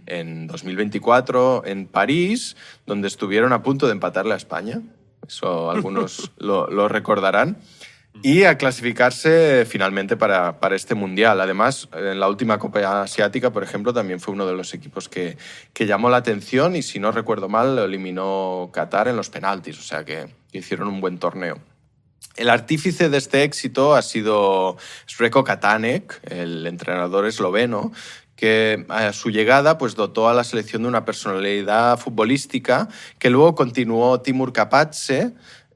2024 en París, donde estuvieron a punto de empatarle a España. Eso algunos lo recordarán. Y a clasificarse finalmente para este Mundial. Además, en la última Copa Asiática, por ejemplo, también fue uno de los equipos que llamó la atención y, si no recuerdo mal, lo eliminó Qatar en los penaltis. O sea que hicieron un buen torneo. El artífice de este éxito ha sido Sreko Katanek, el entrenador esloveno, que a su llegada pues dotó a la selección de una personalidad futbolística que luego continuó Timur Kapadze,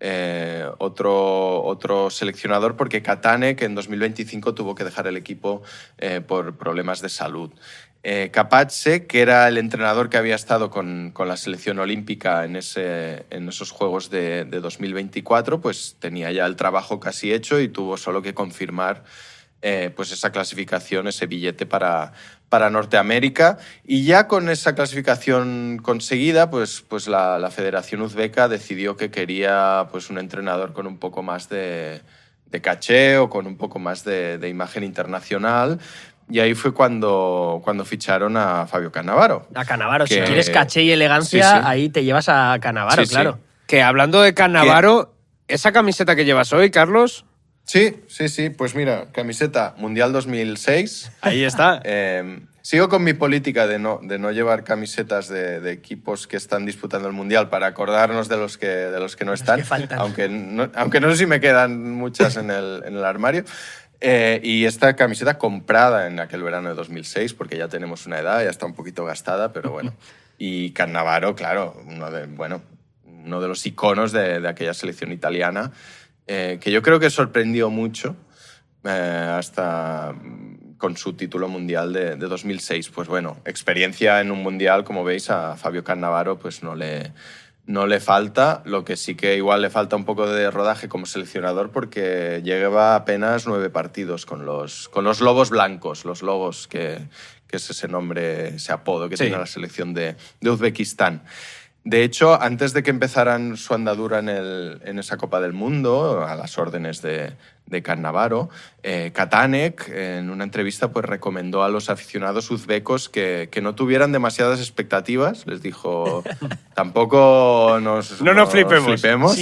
otro seleccionador, porque Katanek en 2025 tuvo que dejar el equipo por problemas de salud. Kapadze, que era el entrenador que había estado con la selección olímpica en esos Juegos de 2024, pues tenía ya el trabajo casi hecho y tuvo solo que confirmar pues esa clasificación, ese billete para Norteamérica. Y ya con esa clasificación conseguida, pues la Federación Uzbeka decidió que quería pues un entrenador con un poco más de caché o con un poco más de imagen internacional. Y ahí fue cuando ficharon a Fabio Cannavaro. A Cannavaro, si quieres caché y elegancia, sí. Ahí te llevas a Cannavaro, sí, claro. Sí. Que hablando de Cannavaro, esa camiseta que llevas hoy, Carlos... Sí. Pues mira, camiseta Mundial 2006. Ahí está. Sigo con mi política de no llevar camisetas de equipos que están disputando el Mundial para acordarnos de los que no están. Aunque no sé si me quedan muchas en el armario. Y esta camiseta comprada en aquel verano de 2006, porque ya tenemos una edad, ya está un poquito gastada, pero bueno. Y Cannavaro, claro, uno de los iconos de aquella selección italiana, que yo creo que sorprendió mucho hasta con su título mundial de 2006. Pues bueno, experiencia en un mundial, como veis, a Fabio Cannavaro pues no le falta. Lo que sí que igual le falta un poco de rodaje como seleccionador, porque lleva apenas 9 partidos con los Lobos Blancos, los Lobos, que es ese nombre, ese apodo que tiene la selección de Uzbekistán. De hecho, antes de que empezaran su andadura en esa Copa del Mundo, a las órdenes de Cannavaro, Katanek, en una entrevista, pues recomendó a los aficionados uzbecos que no tuvieran demasiadas expectativas. Les dijo, tampoco nos flipemos.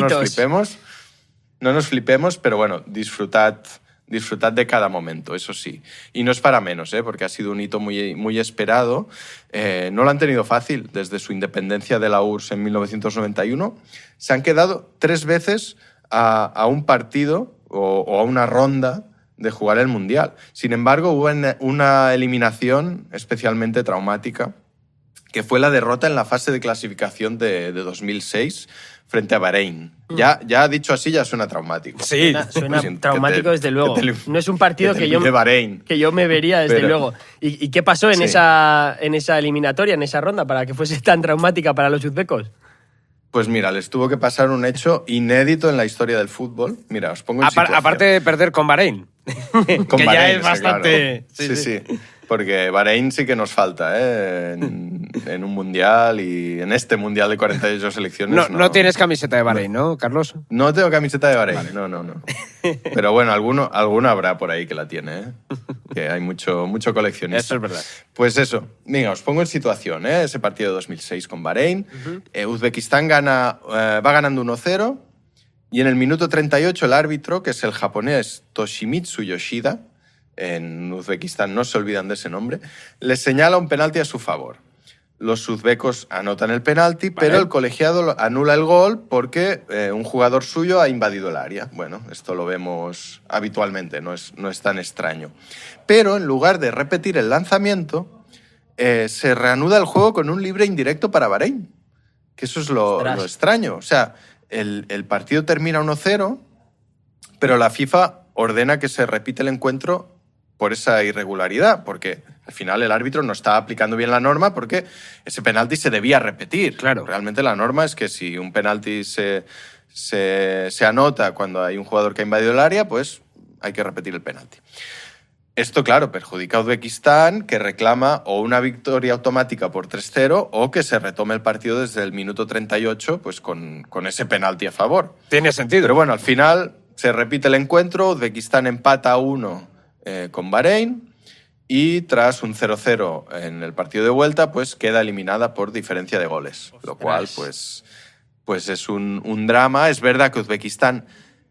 No nos flipemos, pero bueno, disfrutad de cada momento, eso sí. Y no es para menos, porque ha sido un hito muy, muy esperado. No lo han tenido fácil desde su independencia de la URSS en 1991. Se han quedado 3 veces a un partido o a una ronda de jugar el Mundial. Sin embargo, hubo una eliminación especialmente traumática, que fue la derrota en la fase de clasificación de 2006 frente a Bahrein. Ya dicho así, ya suena traumático. Sí, suena traumático desde luego. No es un partido que yo me vería desde luego. ¿Y qué pasó en esa eliminatoria, en esa ronda, para que fuese tan traumática para los uzbekos? Pues mira, les tuvo que pasar un hecho inédito en la historia del fútbol. Mira, os pongo en situación. Aparte de perder con Bahrein. Con que Bahrein, ya es bastante... Claro. Sí. Porque Bahrein sí que nos falta, en un mundial y en este mundial de 48 selecciones. No tienes camiseta de Bahrein, ¿no, Carlos? No tengo camiseta de Bahrein, vale. No. Pero bueno, alguno habrá por ahí que la tiene, ¿eh? Que hay mucho coleccionista. Eso es verdad. Pues eso, venga, os pongo en situación, ese partido de 2006 con Bahrein. Uzbekistán va ganando 1-0 y en el minuto 38 el árbitro, que es el japonés Toshimitsu Yoshida, en Uzbekistán no se olvidan de ese nombre, les señala un penalti a su favor. Los uzbecos anotan el penalti, vale, pero el colegiado anula el gol porque un jugador suyo ha invadido el área. Bueno, esto lo vemos habitualmente, no es tan extraño. Pero en lugar de repetir el lanzamiento, se reanuda el juego con un libre indirecto para Bahrein. Que eso es lo extraño. O sea, el partido termina 1-0, pero la FIFA ordena que se repite el encuentro por esa irregularidad, porque al final el árbitro no estaba aplicando bien la norma porque ese penalti se debía repetir. Claro. Realmente la norma es que si un penalti se anota cuando hay un jugador que ha invadido el área, pues hay que repetir el penalti. Esto, claro, perjudica a Uzbekistán, que reclama o una victoria automática por 3-0 o que se retome el partido desde el minuto 38 pues con ese penalti a favor. Tiene sentido. Pero bueno, al final se repite el encuentro, Uzbekistán empata a 1 con Bahrein y tras un 0-0 en el partido de vuelta pues queda eliminada por diferencia de goles. Ostras. Lo cual pues es un drama. Es verdad que Uzbekistán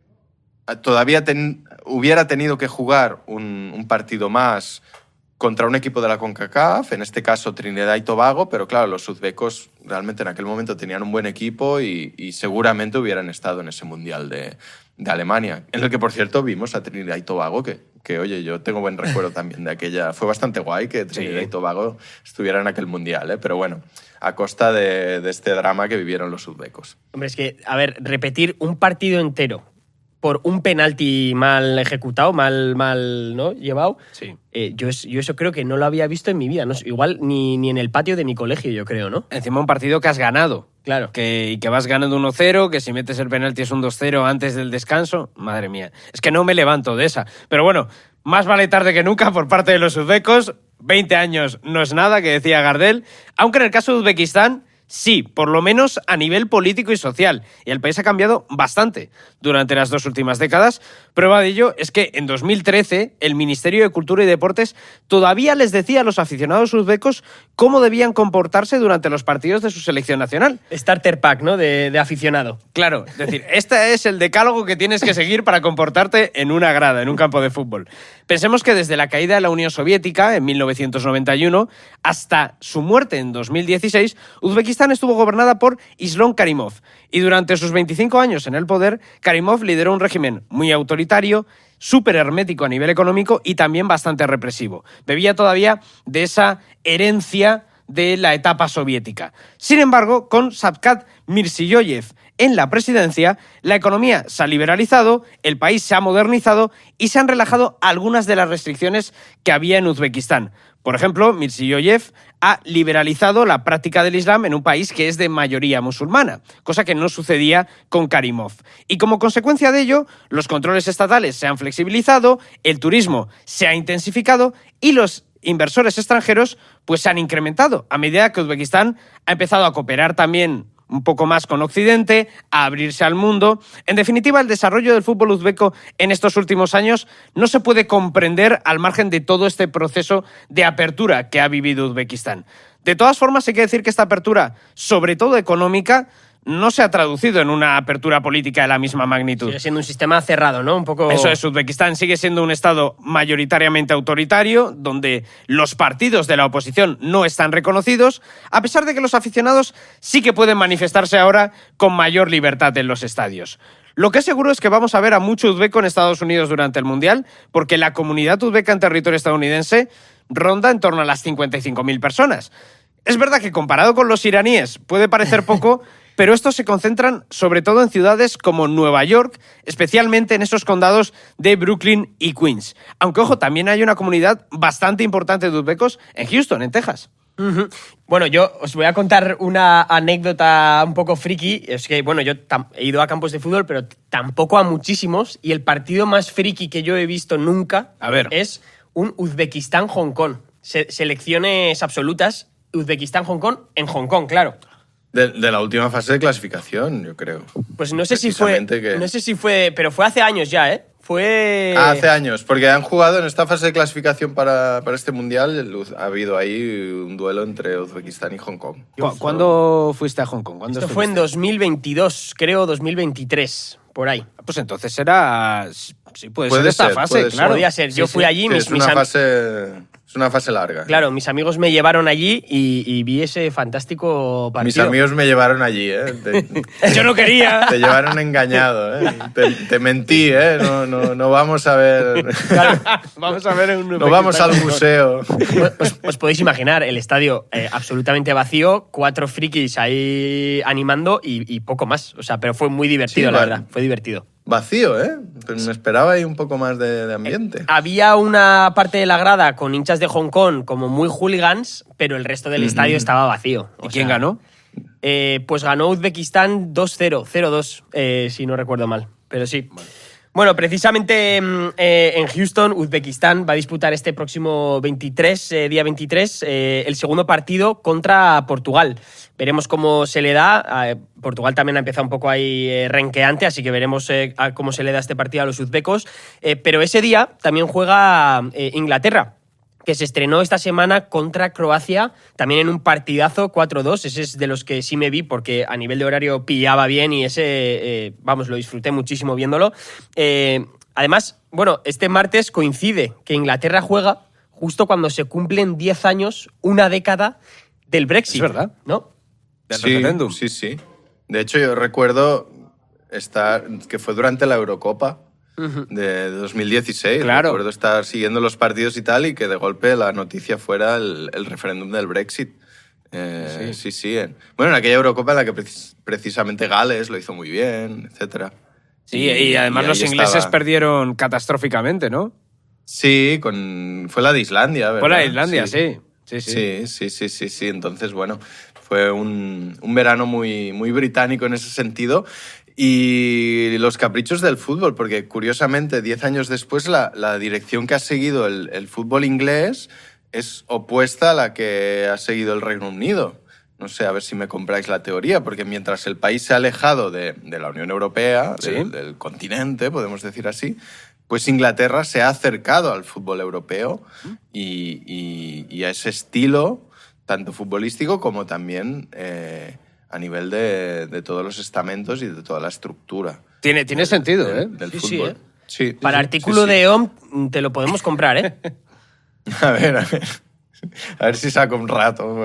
todavía hubiera tenido que jugar un partido más contra un equipo de la CONCACAF, en este caso Trinidad y Tobago, pero claro, los uzbecos realmente en aquel momento tenían un buen equipo y seguramente hubieran estado en ese Mundial de Alemania, en el que, por cierto, vimos a Trinidad y Tobago, que oye, yo tengo buen recuerdo también de aquella... Fue bastante guay que Trinidad y Tobago estuvieran en aquel Mundial, pero bueno, a costa de este drama que vivieron los uzbecos. Hombre, es que, a ver, repetir un partido entero por un penalti mal ejecutado, mal ¿no? llevado, sí. Yo eso creo que no lo había visto en mi vida. No, igual ni en el patio de mi colegio, yo creo, ¿no? Encima un partido que has ganado. Claro. Y que vas ganando 1-0, que si metes el penalti es un 2-0 antes del descanso. Madre mía. Es que no me levanto de esa. Pero bueno, más vale tarde que nunca por parte de los uzbecos. 20 años no es nada, que decía Gardel. Aunque en el caso de Uzbekistán, sí, por lo menos a nivel político y social. Y el país ha cambiado bastante durante las 2 últimas décadas. Prueba de ello es que en 2013 el Ministerio de Cultura y Deportes todavía les decía a los aficionados uzbecos cómo debían comportarse durante los partidos de su selección nacional. Starter pack, ¿no? De aficionado. Claro, es decir, este es el decálogo que tienes que seguir para comportarte en una grada, en un campo de fútbol. Pensemos que desde la caída de la Unión Soviética en 1991 hasta su muerte en 2016, Uzbekistán estuvo gobernada por Islom Karimov y durante sus 25 años en el poder, Karimov lideró un régimen muy autoritario, súper hermético a nivel económico y también bastante represivo. Bebía todavía de esa herencia de la etapa soviética. Sin embargo, con Shavkat Mirziyoyev en la presidencia, la economía se ha liberalizado, el país se ha modernizado y se han relajado algunas de las restricciones que había en Uzbekistán. Por ejemplo, Mirziyoyev ha liberalizado la práctica del Islam en un país que es de mayoría musulmana, cosa que no sucedía con Karimov. Y como consecuencia de ello, los controles estatales se han flexibilizado, el turismo se ha intensificado y los inversores extranjeros pues se han incrementado a medida que Uzbekistán ha empezado a cooperar también un poco más con Occidente, a abrirse al mundo. En definitiva, el desarrollo del fútbol uzbeco en estos últimos años no se puede comprender al margen de todo este proceso de apertura que ha vivido Uzbekistán. De todas formas, hay que decir que esta apertura, sobre todo económica, no se ha traducido en una apertura política de la misma magnitud. Sigue siendo un sistema cerrado, ¿no? Un poco... Eso es, Uzbekistán sigue siendo un estado mayoritariamente autoritario, donde los partidos de la oposición no están reconocidos, a pesar de que los aficionados sí que pueden manifestarse ahora con mayor libertad en los estadios. Lo que es seguro es que vamos a ver a mucho uzbeco en Estados Unidos durante el Mundial, porque la comunidad uzbeca en territorio estadounidense ronda en torno a las 55.000 personas. Es verdad que comparado con los iraníes puede parecer poco, pero estos se concentran sobre todo en ciudades como Nueva York, especialmente en esos condados de Brooklyn y Queens. Aunque, ojo, también hay una comunidad bastante importante de uzbecos en Houston, en Texas. Uh-huh. Bueno, yo os voy a contar una anécdota un poco friki. Es que, bueno, yo he ido a campos de fútbol, pero tampoco a muchísimos. Y el partido más friki que yo he visto nunca es un Uzbekistán-Hong Kong. Selecciones absolutas. Uzbekistán-Hong Kong en Hong Kong, claro. De la última fase de clasificación, yo creo. Pues no sé si fue, pero fue hace años ya, ¿eh? Hace años, porque han jugado en esta fase de clasificación para este Mundial. Ha habido ahí un duelo entre Uzbekistán y Hong Kong. ¿Cuándo fuiste a Hong Kong? Esto fue en 2022, creo, 2020, por ahí. Pues entonces era... Sí, puede ser esta fase, claro. Podría ser. Yo fui allí... Es una fase larga. Claro, mis amigos me llevaron allí y vi ese fantástico partido. Mis amigos me llevaron allí, ¿eh? Yo no quería. Te llevaron engañado, ¿eh? Te mentí, ¿eh? No vamos a ver... Claro, vamos a ver no vamos al museo. Os podéis imaginar el estadio absolutamente vacío, 4 frikis ahí animando y poco más. O sea, pero fue muy divertido, sí, la verdad. Fue divertido. Vacío, ¿eh? Pues me esperaba ahí un poco más de ambiente. Había una parte de la grada con hinchas de Hong Kong como muy hooligans, pero el resto del estadio estaba vacío. ¿Y quién ganó? Pues ganó Uzbekistán 2-0, 0-2, si no recuerdo mal. Pero sí. Bueno, precisamente en Houston, Uzbekistán va a disputar este próximo día 23, el segundo partido contra Portugal. Veremos cómo se le da. Portugal también ha empezado un poco ahí renqueante, así que veremos cómo se le da este partido a los uzbecos. Pero ese día también juega Inglaterra, que se estrenó esta semana contra Croacia, también en un partidazo 4-2. Ese es de los que sí me vi, porque a nivel de horario pillaba bien y ese, lo disfruté muchísimo viéndolo. Además, bueno, este martes coincide que Inglaterra juega justo cuando se cumplen 10 años, una década del Brexit. Es verdad, ¿no? Del referéndum. Sí. De hecho, yo recuerdo que fue durante la Eurocopa de 2016. Claro. Recuerdo estar siguiendo los partidos y tal, y que de golpe la noticia fuera el referéndum del Brexit. Sí. Bueno, en aquella Eurocopa en la que precisamente Gales lo hizo muy bien, etcétera. Sí, y además los ingleses perdieron catastróficamente, ¿no? Sí, fue la de Islandia, ¿verdad? Fue la de Islandia, sí. Sí. Entonces, bueno, fue un verano muy, muy británico en ese sentido. Y los caprichos del fútbol, porque curiosamente 10 años después la dirección que ha seguido el fútbol inglés es opuesta a la que ha seguido el Reino Unido. No sé, a ver si me compráis la teoría, porque mientras el país se ha alejado de la Unión Europea, ¿sí?, del continente, podemos decir así, pues Inglaterra se ha acercado al fútbol europeo y a ese estilo, tanto futbolístico como también a nivel de todos los estamentos y de toda la estructura. Tiene sentido, del fútbol. Sí, Para artículo de OM te lo podemos comprar, ¿eh? A ver si saco un rato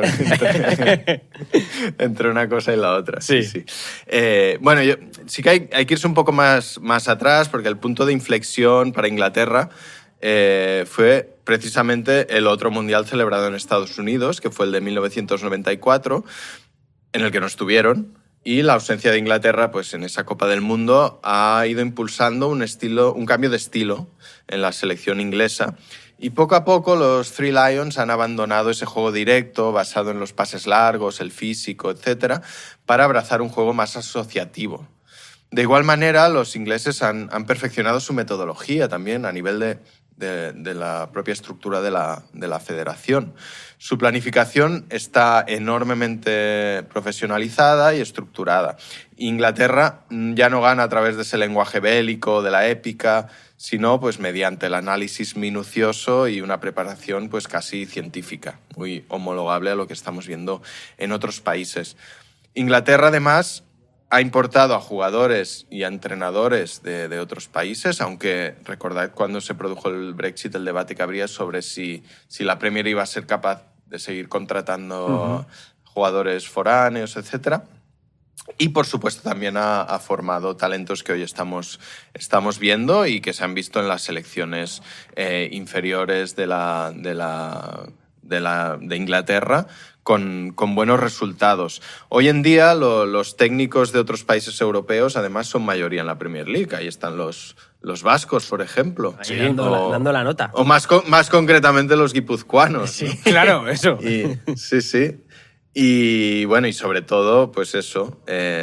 entre una cosa y la otra. Sí. Bueno, sí que hay que irse un poco más atrás, porque el punto de inflexión para Inglaterra fue precisamente el otro mundial celebrado en Estados Unidos, que fue el de 1994, en el que no estuvieron. Y la ausencia de Inglaterra, pues en esa Copa del Mundo, ha ido impulsando un cambio de estilo en la selección inglesa. Y poco a poco los Three Lions han abandonado ese juego directo basado en los pases largos, el físico, etc., para abrazar un juego más asociativo. De igual manera, los ingleses han perfeccionado su metodología también a nivel de la propia estructura de la federación. Su planificación está enormemente profesionalizada y estructurada. Inglaterra ya no gana a través de ese lenguaje bélico, de la épica, sino pues mediante el análisis minucioso y una preparación pues casi científica, muy homologable a lo que estamos viendo en otros países. Inglaterra, además, ha importado a jugadores y a entrenadores de otros países, aunque recordad cuando se produjo el Brexit el debate que habría sobre si la Premier iba a ser capaz de seguir contratando jugadores foráneos, etc. Y, por supuesto, también ha formado talentos que hoy estamos viendo y que se han visto en las selecciones inferiores de de Inglaterra con buenos resultados. Hoy en día los técnicos de otros países europeos además son mayoría en la Premier League. Ahí están los vascos, por ejemplo. Sí, dando la nota. O más concretamente los guipuzcoanos. Sí, ¿no? Claro, eso. Sí. Y bueno, y sobre todo, pues eso,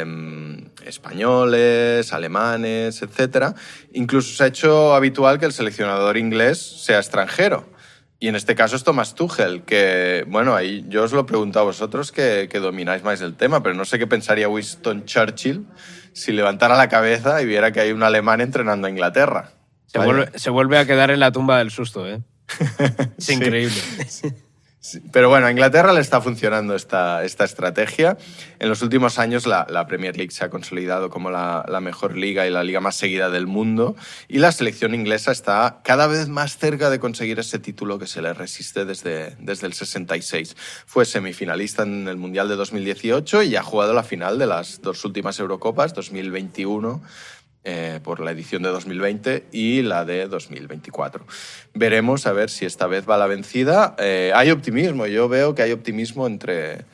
españoles, alemanes, etcétera. Incluso se ha hecho habitual que el seleccionador inglés sea extranjero. Y en este caso es Thomas Tuchel, que, bueno, ahí yo os lo pregunto a vosotros que domináis más el tema, pero no sé qué pensaría Winston Churchill si levantara la cabeza y viera que hay un alemán entrenando a Inglaterra. Se vuelve a quedar en la tumba del susto, ¿eh? Es increíble. Sí, pero bueno, a Inglaterra le está funcionando esta estrategia. En los últimos años la Premier League se ha consolidado como la mejor liga y la liga más seguida del mundo, y la selección inglesa está cada vez más cerca de conseguir ese título que se le resiste desde el 66. Fue semifinalista en el Mundial de 2018 y ha jugado la final de las dos últimas Eurocopas, 2021 por la edición de 2020 y la de 2024. Veremos a ver si esta vez va la vencida. Hay optimismo, yo veo que hay optimismo entre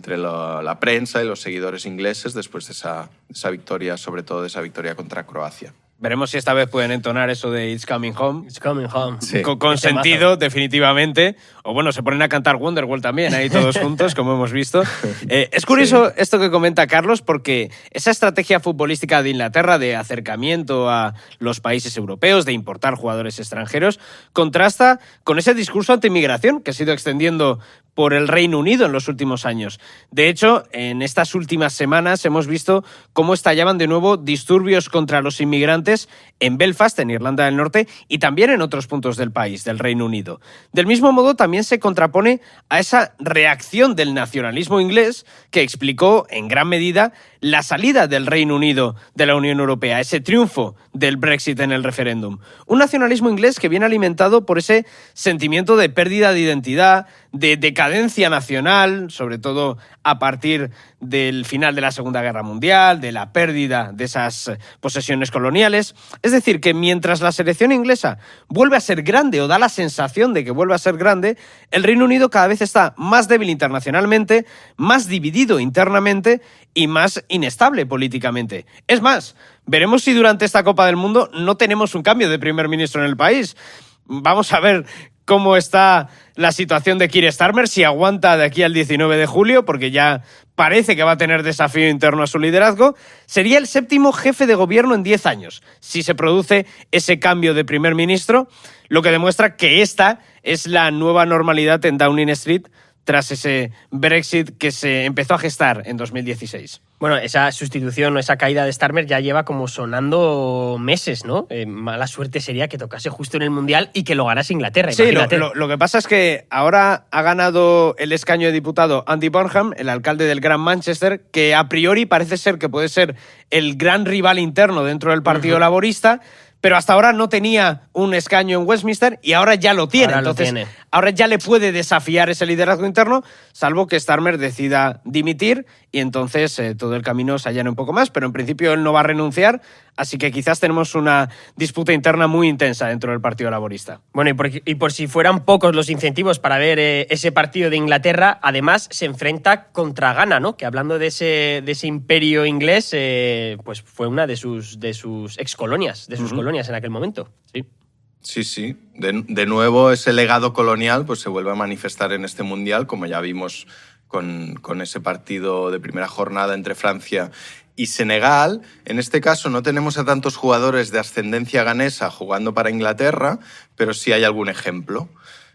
la prensa y los seguidores ingleses después de esa victoria, sobre todo de esa victoria contra Croacia. Veremos si esta vez pueden entonar eso de It's Coming Home. It's coming home. Sí. Con sentido, definitivamente. O bueno, se ponen a cantar Wonderwall también, ahí todos juntos, como hemos visto. Es curioso esto que comenta Carlos, porque esa estrategia futbolística de Inglaterra de acercamiento a los países europeos, de importar jugadores extranjeros, contrasta con ese discurso anti-inmigración que se ha ido extendiendo por el Reino Unido en los últimos años. De hecho, en estas últimas semanas hemos visto cómo estallaban de nuevo disturbios contra los inmigrantes en Belfast, en Irlanda del Norte, y también en otros puntos del país, del Reino Unido. Del mismo modo, también se contrapone a esa reacción del nacionalismo inglés que explicó en gran medida la salida del Reino Unido de la Unión Europea, ese triunfo del Brexit en el referéndum. Un nacionalismo inglés que viene alimentado por ese sentimiento de pérdida de identidad, de decadencia nacional, sobre todo a partir del final de la Segunda Guerra Mundial, de la pérdida de esas posesiones coloniales. Es decir, que mientras la selección inglesa vuelve a ser grande, o da la sensación de que vuelve a ser grande, el Reino Unido cada vez está más débil internacionalmente, más dividido internamente y más inestable políticamente. Es más, veremos si durante esta Copa del Mundo no tenemos un cambio de primer ministro en el país. Vamos a ver cómo está la situación de Keir Starmer, si aguanta de aquí al 19 de julio, porque ya parece que va a tener desafío interno a su liderazgo. Sería el 7º jefe de gobierno en 10 años, si se produce ese cambio de primer ministro, lo que demuestra que esta es la nueva normalidad en Downing Street tras ese Brexit que se empezó a gestar en 2016. Bueno, esa sustitución o esa caída de Starmer ya lleva como sonando meses, ¿no? Mala suerte sería que tocase justo en el Mundial y que lo ganase Inglaterra. Sí, lo que pasa es que ahora ha ganado el escaño de diputado Andy Burnham, el alcalde del Gran Manchester, que a priori parece ser que puede ser el gran rival interno dentro del Partido Laborista, pero hasta ahora no tenía un escaño en Westminster y ahora ya lo tiene. Ahora ya le puede desafiar ese liderazgo interno, salvo que Starmer decida dimitir y entonces todo el camino se allana un poco más, pero en principio él no va a renunciar, así que quizás tenemos una disputa interna muy intensa dentro del Partido Laborista. Bueno, y por si fueran pocos los incentivos para ver ese partido de Inglaterra, además se enfrenta contra Ghana, ¿no? Que hablando de ese imperio inglés, pues fue una de sus excolonias, de sus colonias en aquel momento. Sí. Sí. De nuevo ese legado colonial pues se vuelve a manifestar en este Mundial, como ya vimos con ese partido de primera jornada entre Francia y Senegal. En este caso no tenemos a tantos jugadores de ascendencia ganesa jugando para Inglaterra, pero sí hay algún ejemplo.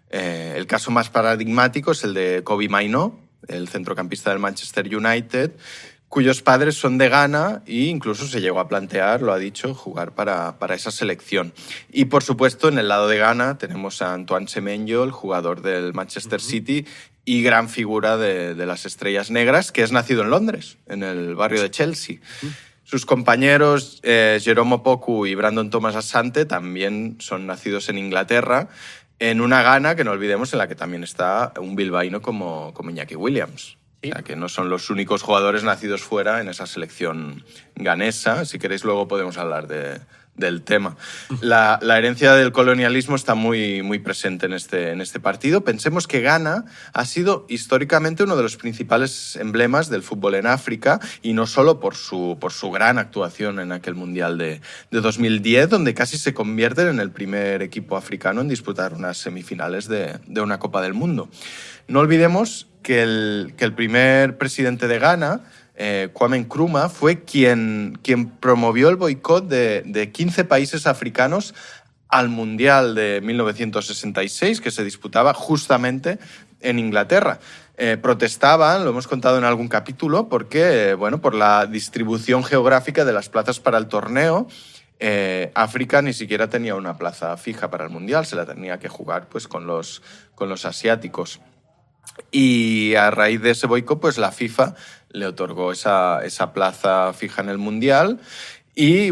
El caso más paradigmático es el de Kobbie Mainoo, el centrocampista del Manchester United, cuyos padres son de Ghana e incluso se llegó a plantear, lo ha dicho, jugar para esa selección. Y por supuesto, en el lado de Ghana tenemos a Antoine Semenyo, el jugador del Manchester City y gran figura de las Estrellas Negras, que es nacido en Londres, en el barrio de Chelsea. Sus compañeros Jerome Opoku y Brandon Thomas Asante también son nacidos en Inglaterra, en una Ghana, que no olvidemos, en la que también está un bilbaíno como Iñaki Williams. Sí. O sea, que no son los únicos jugadores nacidos fuera en esa selección ganesa. Si queréis, luego podemos hablar de del tema. La herencia del colonialismo está muy, muy presente en este partido. Pensemos que Ghana ha sido históricamente uno de los principales emblemas del fútbol en África, y no solo por su gran actuación en aquel Mundial de 2010, donde casi se convierten en el primer equipo africano en disputar unas semifinales de una Copa del Mundo. No olvidemos que el primer presidente de Ghana, Kwame Nkrumah, fue quien promovió el boicot de 15 países africanos al Mundial de 1966, que se disputaba justamente en Inglaterra. Protestaban, lo hemos contado en algún capítulo, porque, por la distribución geográfica de las plazas para el torneo, África ni siquiera tenía una plaza fija para el Mundial, se la tenía que jugar pues, con los asiáticos. Y a raíz de ese boicot, pues la FIFA le otorgó esa plaza fija en el Mundial. Y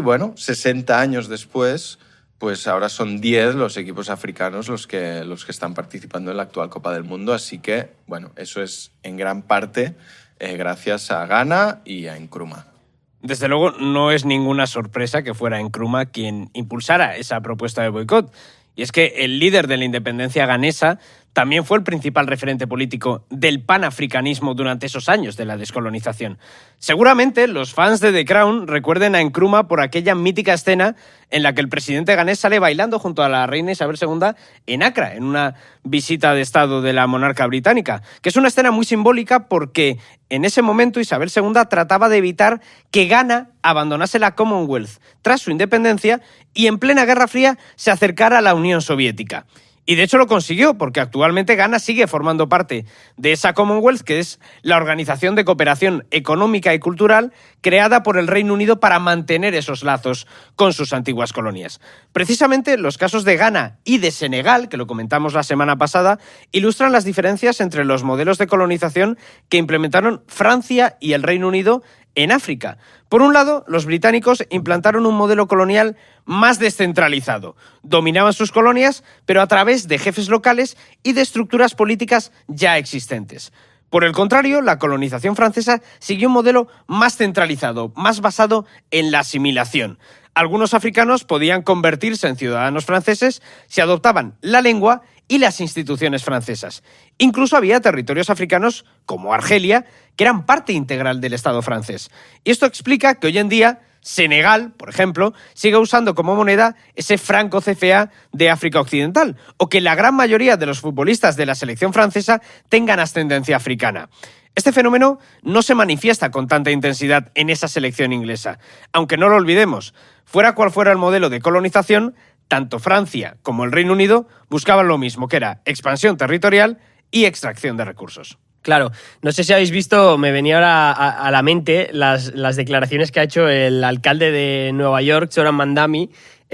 60 años después, pues ahora son 10 los equipos africanos los que están participando en la actual Copa del Mundo. Así que, eso es en gran parte gracias a Ghana y a Nkrumah. Desde luego, no es ninguna sorpresa que fuera Nkrumah quien impulsara esa propuesta de boicot. Y es que el líder de la independencia ghanesa también fue el principal referente político del panafricanismo durante esos años de la descolonización. Seguramente los fans de The Crown recuerden a Nkrumah por aquella mítica escena en la que el presidente ghanés sale bailando junto a la reina Isabel II en Accra, en una visita de estado de la monarca británica, que es una escena muy simbólica porque en ese momento Isabel II trataba de evitar que Ghana abandonase la Commonwealth tras su independencia y en plena Guerra Fría se acercara a la Unión Soviética. Y de hecho lo consiguió, porque actualmente Ghana sigue formando parte de esa Commonwealth, que es la organización de cooperación económica y cultural creada por el Reino Unido para mantener esos lazos con sus antiguas colonias. Precisamente los casos de Ghana y de Senegal, que lo comentamos la semana pasada, ilustran las diferencias entre los modelos de colonización que implementaron Francia y el Reino Unido en África. Por un lado, los británicos implantaron un modelo colonial más descentralizado. Dominaban sus colonias, pero a través de jefes locales y de estructuras políticas ya existentes. Por el contrario, la colonización francesa siguió un modelo más centralizado, más basado en la asimilación. Algunos africanos podían convertirse en ciudadanos franceses si adoptaban la lengua y las instituciones francesas. Incluso había territorios africanos, como Argelia, que eran parte integral del Estado francés. Y esto explica que hoy en día Senegal, por ejemplo, siga usando como moneda ese franco CFA de África Occidental, o que la gran mayoría de los futbolistas de la selección francesa tengan ascendencia africana. Este fenómeno no se manifiesta con tanta intensidad en esa selección inglesa. Aunque no lo olvidemos, fuera cual fuera el modelo de colonización, tanto Francia como el Reino Unido buscaban lo mismo, que era expansión territorial y extracción de recursos. Claro, no sé si habéis visto, me venía ahora a la mente las declaraciones que ha hecho el alcalde de Nueva York, Zoran Mandami,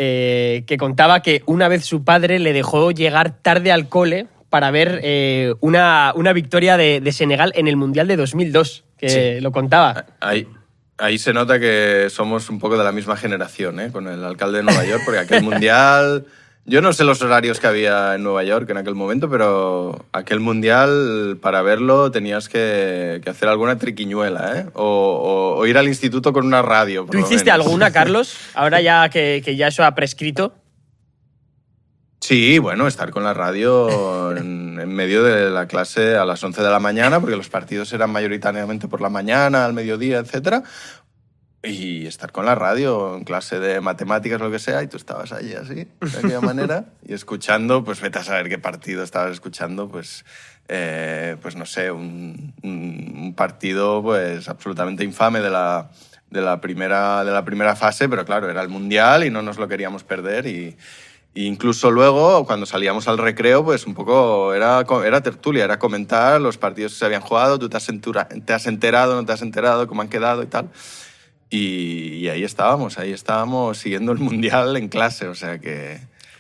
que contaba que una vez su padre le dejó llegar tarde al cole para ver una victoria de Senegal en el Mundial de 2002, que sí. Lo contaba. Ahí se nota que somos un poco de la misma generación, con el alcalde de Nueva York, porque aquel Mundial... Yo no sé los horarios que había en Nueva York en aquel momento, pero aquel Mundial, para verlo, tenías que hacer alguna triquiñuela, o ir al instituto con una radio. ¿Tú hiciste alguna, Carlos? Ahora ya que ya eso ha prescrito. Sí, estar con la radio en medio de la clase a las 11 de la mañana, porque los partidos eran mayoritariamente por la mañana, al mediodía, etcétera. Y estar con la radio en clase de matemáticas, lo que sea, y tú estabas allí así, de aquella manera, y escuchando, pues vete a saber qué partido estabas escuchando, pues no sé, un partido pues absolutamente infame de la primera fase, pero claro, era el Mundial y no nos lo queríamos perder, y incluso luego, cuando salíamos al recreo, pues un poco era tertulia, era comentar los partidos que se habían jugado, tú te has enterado, no te has enterado, cómo han quedado y tal. Y ahí estábamos siguiendo el Mundial en clase, o sea que...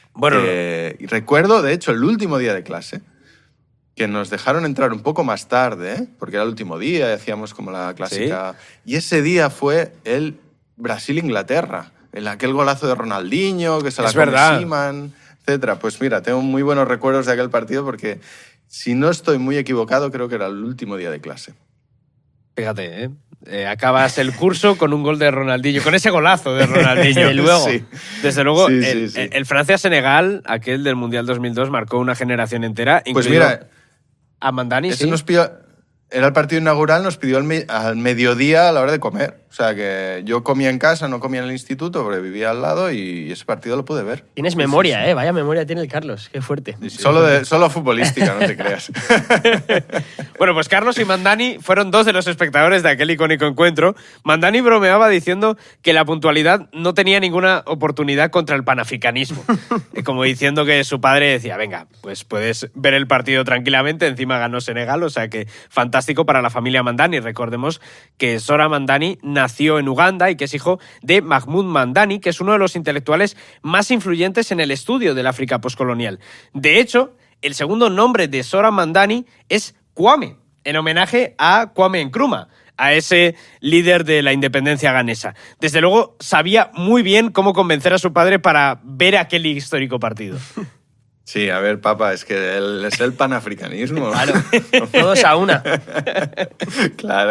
y recuerdo, de hecho, el último día de clase, que nos dejaron entrar un poco más tarde, porque era el último día y hacíamos como la clásica... ¿Sí? Y ese día fue el Brasil-Inglaterra, aquel golazo de Ronaldinho, que se la come Seaman, etc. Pues mira, tengo muy buenos recuerdos de aquel partido porque, si no estoy muy equivocado, creo que era el último día de clase. Fíjate, acabas el curso con un gol de Ronaldinho, con ese golazo de Ronaldinho. Desde luego. Sí. Desde luego, Sí, el Francia-Senegal, aquel del Mundial 2002, marcó una generación entera. Pues incluido mira, a Mandani, ese sí. nos pidió, era el partido inaugural, nos pidió al mediodía a la hora de comer. O sea que yo comía en casa, no comía en el instituto porque vivía al lado y ese partido lo pude ver. Tienes memoria, ¿eh? Vaya memoria tiene el Carlos. Qué fuerte. Solo futbolística, no te creas. Bueno, pues Carlos y Mandani fueron dos de los espectadores de aquel icónico encuentro. Mandani bromeaba diciendo que la puntualidad no tenía ninguna oportunidad contra el panafricanismo. Como diciendo que su padre decía, venga, pues puedes ver el partido tranquilamente, encima ganó Senegal, o sea que fantástico para la familia Mandani. Recordemos que Zora Mandani nació en Uganda y que es hijo de Mahmoud Mandani, que es uno de los intelectuales más influyentes en el estudio del África postcolonial. De hecho, el segundo nombre de Zora Mandani es Kwame, en homenaje a Kwame Nkrumah, a ese líder de la independencia ganesa. Desde luego, sabía muy bien cómo convencer a su padre para ver aquel histórico partido. Sí, a ver, papá, es que es el panafricanismo. Claro, todos a una. Claro.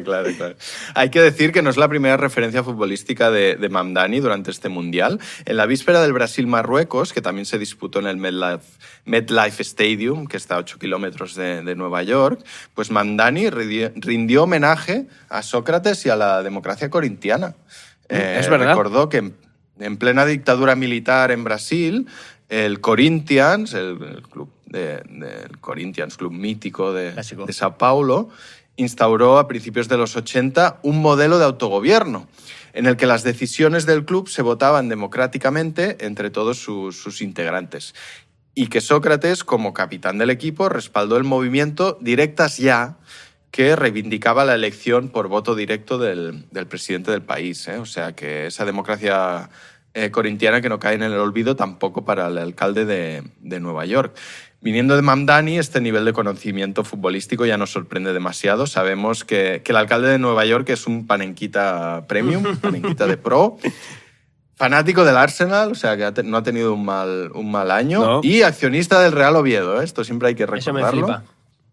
Hay que decir que no es la primera referencia futbolística de Mamdani durante este Mundial. En la víspera del Brasil-Marruecos, que también se disputó en el MetLife Stadium, que está a 8 kilómetros de Nueva York, pues Mamdani rindió homenaje a Sócrates y a la democracia corintiana. Es verdad. Recordó que en plena dictadura militar en Brasil, el Corinthians, el club del Corinthians, club mítico de Sao Paulo, instauró a principios de los 80 un modelo de autogobierno en el que las decisiones del club se votaban democráticamente entre todos sus integrantes y que Sócrates, como capitán del equipo, respaldó el movimiento Directas Ya, que reivindicaba la elección por voto directo del presidente del país. O sea que esa democracia corintiana que no cae en el olvido tampoco para el alcalde de Nueva York. Viniendo de Mamdani, este nivel de conocimiento futbolístico ya nos sorprende demasiado. Sabemos que el alcalde de Nueva York es un panenquita premium, panenquita de pro, fanático del Arsenal, o sea que no ha tenido un mal año, no. Y accionista del Real Oviedo, esto siempre hay que recordarlo. Eso me flipa.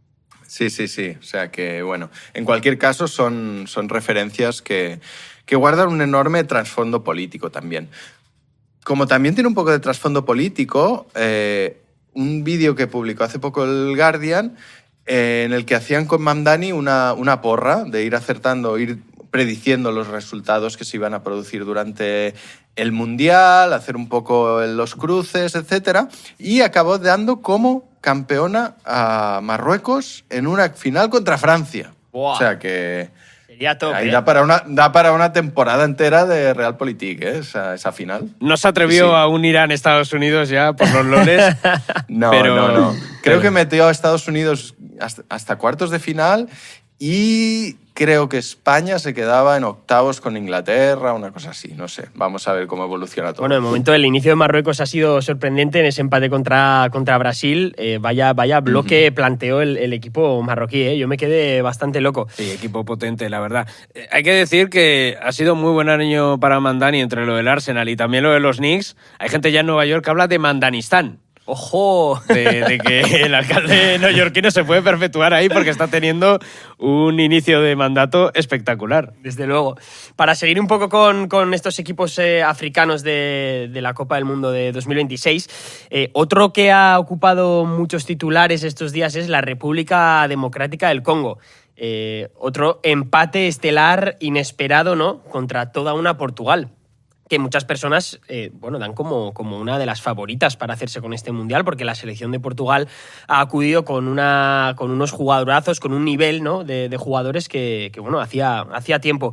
Sí. O sea que, bueno, en cualquier caso son referencias que guardan un enorme trasfondo político también. Como también tiene un poco de trasfondo político, un vídeo que publicó hace poco el Guardian, en el que hacían con Mamdani una porra de ir acertando, ir prediciendo los resultados que se iban a producir durante el Mundial, hacer un poco los cruces, etc. Y acabó dando como campeona a Marruecos en una final contra Francia. Wow. O sea que sería top, ahí da para una temporada entera de Realpolitik, esa final. No se atrevió a unir a Estados Unidos ya por los loles. No. Creo que metió a Estados Unidos hasta cuartos de final y creo que España se quedaba en octavos con Inglaterra, una cosa así, no sé. Vamos a ver cómo evoluciona todo. Bueno, de momento el inicio de Marruecos ha sido sorprendente en ese empate contra Brasil. Vaya bloque planteó el equipo marroquí, Yo me quedé bastante loco. Sí, equipo potente, la verdad. Hay que decir que ha sido muy buen año para Mamdani entre lo del Arsenal y también lo de los Knicks. Hay gente ya en Nueva York que habla de Mandanistán. ¡Ojo! De que el alcalde neoyorquino se puede perpetuar ahí porque está teniendo un inicio de mandato espectacular. Desde luego. Para seguir un poco con estos equipos africanos de la Copa del Mundo de 2026, otro que ha ocupado muchos titulares estos días es la República Democrática del Congo. Otro empate estelar inesperado, ¿no?, contra toda una Portugal, que muchas personas dan como una de las favoritas para hacerse con este Mundial, porque la selección de Portugal ha acudido con unos jugadorazos, con un nivel, ¿no?, de jugadores que hacía tiempo.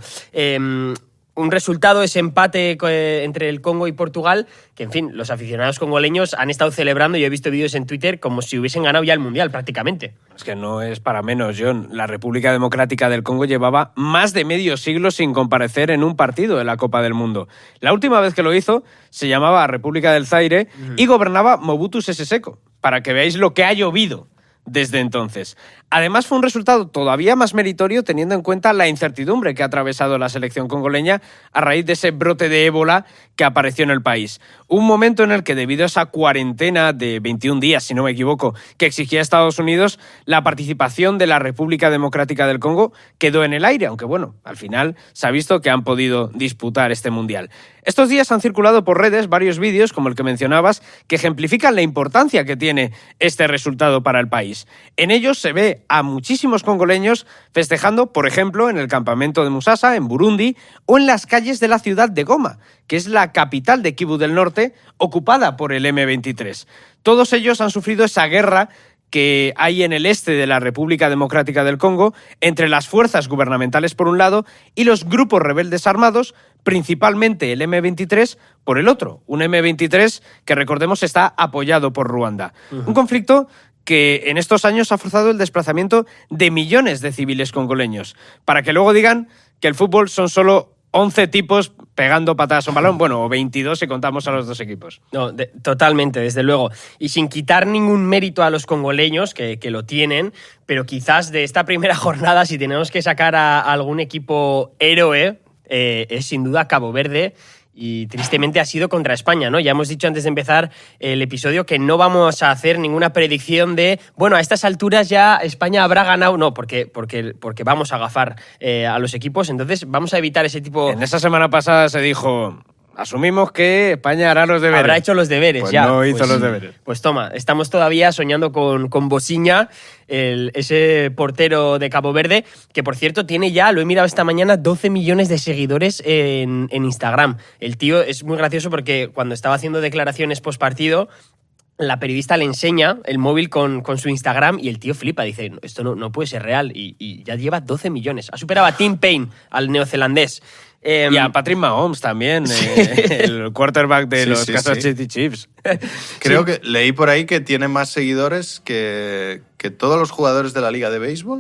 Un resultado, ese empate entre el Congo y Portugal, que, en fin, los aficionados congoleños han estado celebrando, yo he visto vídeos en Twitter, como si hubiesen ganado ya el Mundial, prácticamente. Es que no es para menos, John. La República Democrática del Congo llevaba más de medio siglo sin comparecer en un partido de la Copa del Mundo. La última vez que lo hizo se llamaba República del Zaire y gobernaba Mobutu Sese Seko, para que veáis lo que ha llovido desde entonces. Además, fue un resultado todavía más meritorio teniendo en cuenta la incertidumbre que ha atravesado la selección congoleña a raíz de ese brote de ébola que apareció en el país. Un momento en el que, debido a esa cuarentena de 21 días, si no me equivoco, que exigía Estados Unidos, la participación de la República Democrática del Congo quedó en el aire, aunque bueno, al final se ha visto que han podido disputar este Mundial. Estos días han circulado por redes varios vídeos, como el que mencionabas, que ejemplifican la importancia que tiene este resultado para el país. En ellos se ve a muchísimos congoleños festejando, por ejemplo, en el campamento de Musasa, en Burundi, o en las calles de la ciudad de Goma, que es la capital de Kivu del Norte, ocupada por el M23. Todos ellos han sufrido esa guerra que hay en el este de la República Democrática del Congo entre las fuerzas gubernamentales por un lado y los grupos rebeldes armados, principalmente el M23, por el otro. Un M23 que, recordemos, está apoyado por Ruanda. Un conflicto que en estos años ha forzado el desplazamiento de millones de civiles congoleños, para que luego digan que el fútbol son solo 11 tipos pegando patadas a un balón, bueno, o 22 si contamos a los dos equipos. No, totalmente, desde luego. Y sin quitar ningún mérito a los congoleños, que lo tienen, pero quizás de esta primera jornada, si tenemos que sacar a algún equipo héroe, es sin duda Cabo Verde. Y tristemente ha sido contra España, ¿no? Ya hemos dicho antes de empezar el episodio que no vamos a hacer ninguna predicción de, bueno, a estas alturas ya España habrá ganado. No, porque vamos a agafar a los equipos, entonces vamos a evitar ese tipo... En esa semana pasada se dijo... Asumimos que España hará los deberes. Habrá hecho los deberes, pues ya. No hizo los deberes. Pues toma, estamos todavía soñando con Bosiña, ese portero de Cabo Verde, que por cierto tiene ya, lo he mirado esta mañana, 12 millones de seguidores en Instagram. El tío es muy gracioso porque cuando estaba haciendo declaraciones postpartido, la periodista le enseña el móvil con su Instagram y el tío flipa, dice, esto no puede ser real, y ya lleva 12 millones. Ha superado a Tim Payne, al neozelandés. Y a Patrick Mahomes también, el quarterback de los Kansas City Chiefs. Creo que leí por ahí que tiene más seguidores que todos los jugadores de la Liga de Béisbol,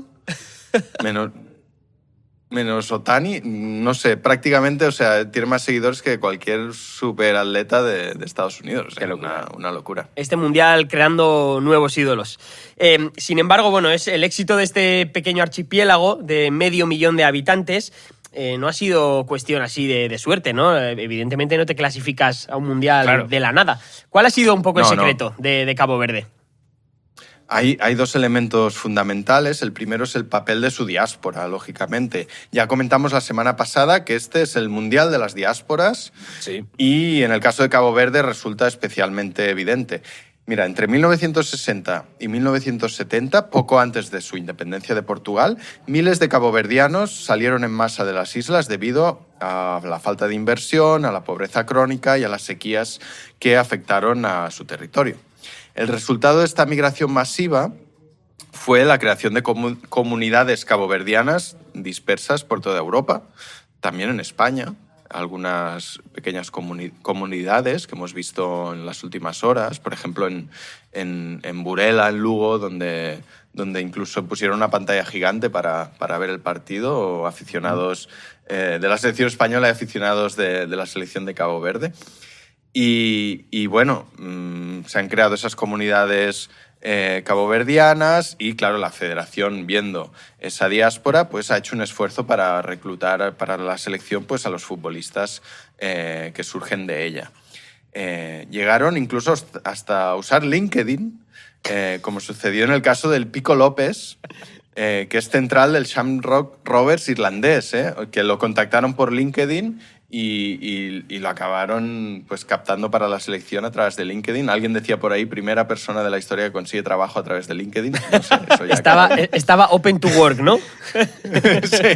menos Ohtani. No sé, prácticamente, o sea, tiene más seguidores que cualquier superatleta de Estados Unidos. O sea, una locura. Este mundial creando nuevos ídolos. Sin embargo, bueno, es el éxito de este pequeño archipiélago de 500.000 de habitantes. No ha sido cuestión así de suerte, ¿no? Evidentemente no te clasificas a un mundial de la nada. ¿Cuál ha sido un poco el secreto de Cabo Verde? Hay dos elementos fundamentales. El primero es el papel de su diáspora, lógicamente. Ya comentamos la semana pasada que este es el mundial de las diásporas. Sí. Y en el caso de Cabo Verde resulta especialmente evidente. Mira, entre 1960 y 1970, poco antes de su independencia de Portugal, miles de caboverdianos salieron en masa de las islas debido a la falta de inversión, a la pobreza crónica y a las sequías que afectaron a su territorio. El resultado de esta migración masiva fue la creación de comunidades caboverdianas dispersas por toda Europa, también en España. Algunas pequeñas comunidades que hemos visto en las últimas horas, por ejemplo en Burela, en Lugo, donde incluso pusieron una pantalla gigante para ver el partido, o aficionados de la selección española y aficionados de la selección de Cabo Verde. Y bueno, se han creado esas comunidades caboverdianas y, claro, la federación, viendo esa diáspora, pues ha hecho un esfuerzo para reclutar para la selección pues, a los futbolistas que surgen de ella. Llegaron incluso hasta usar LinkedIn, como sucedió en el caso del Pico López, que es central del Shamrock Rovers irlandés, que lo contactaron por LinkedIn y lo acabaron pues captando para la selección a través de LinkedIn. Alguien decía por ahí, primera persona de la historia que consigue trabajo a través de LinkedIn. No sé, eso ya estaba open to work, ¿no? Sí,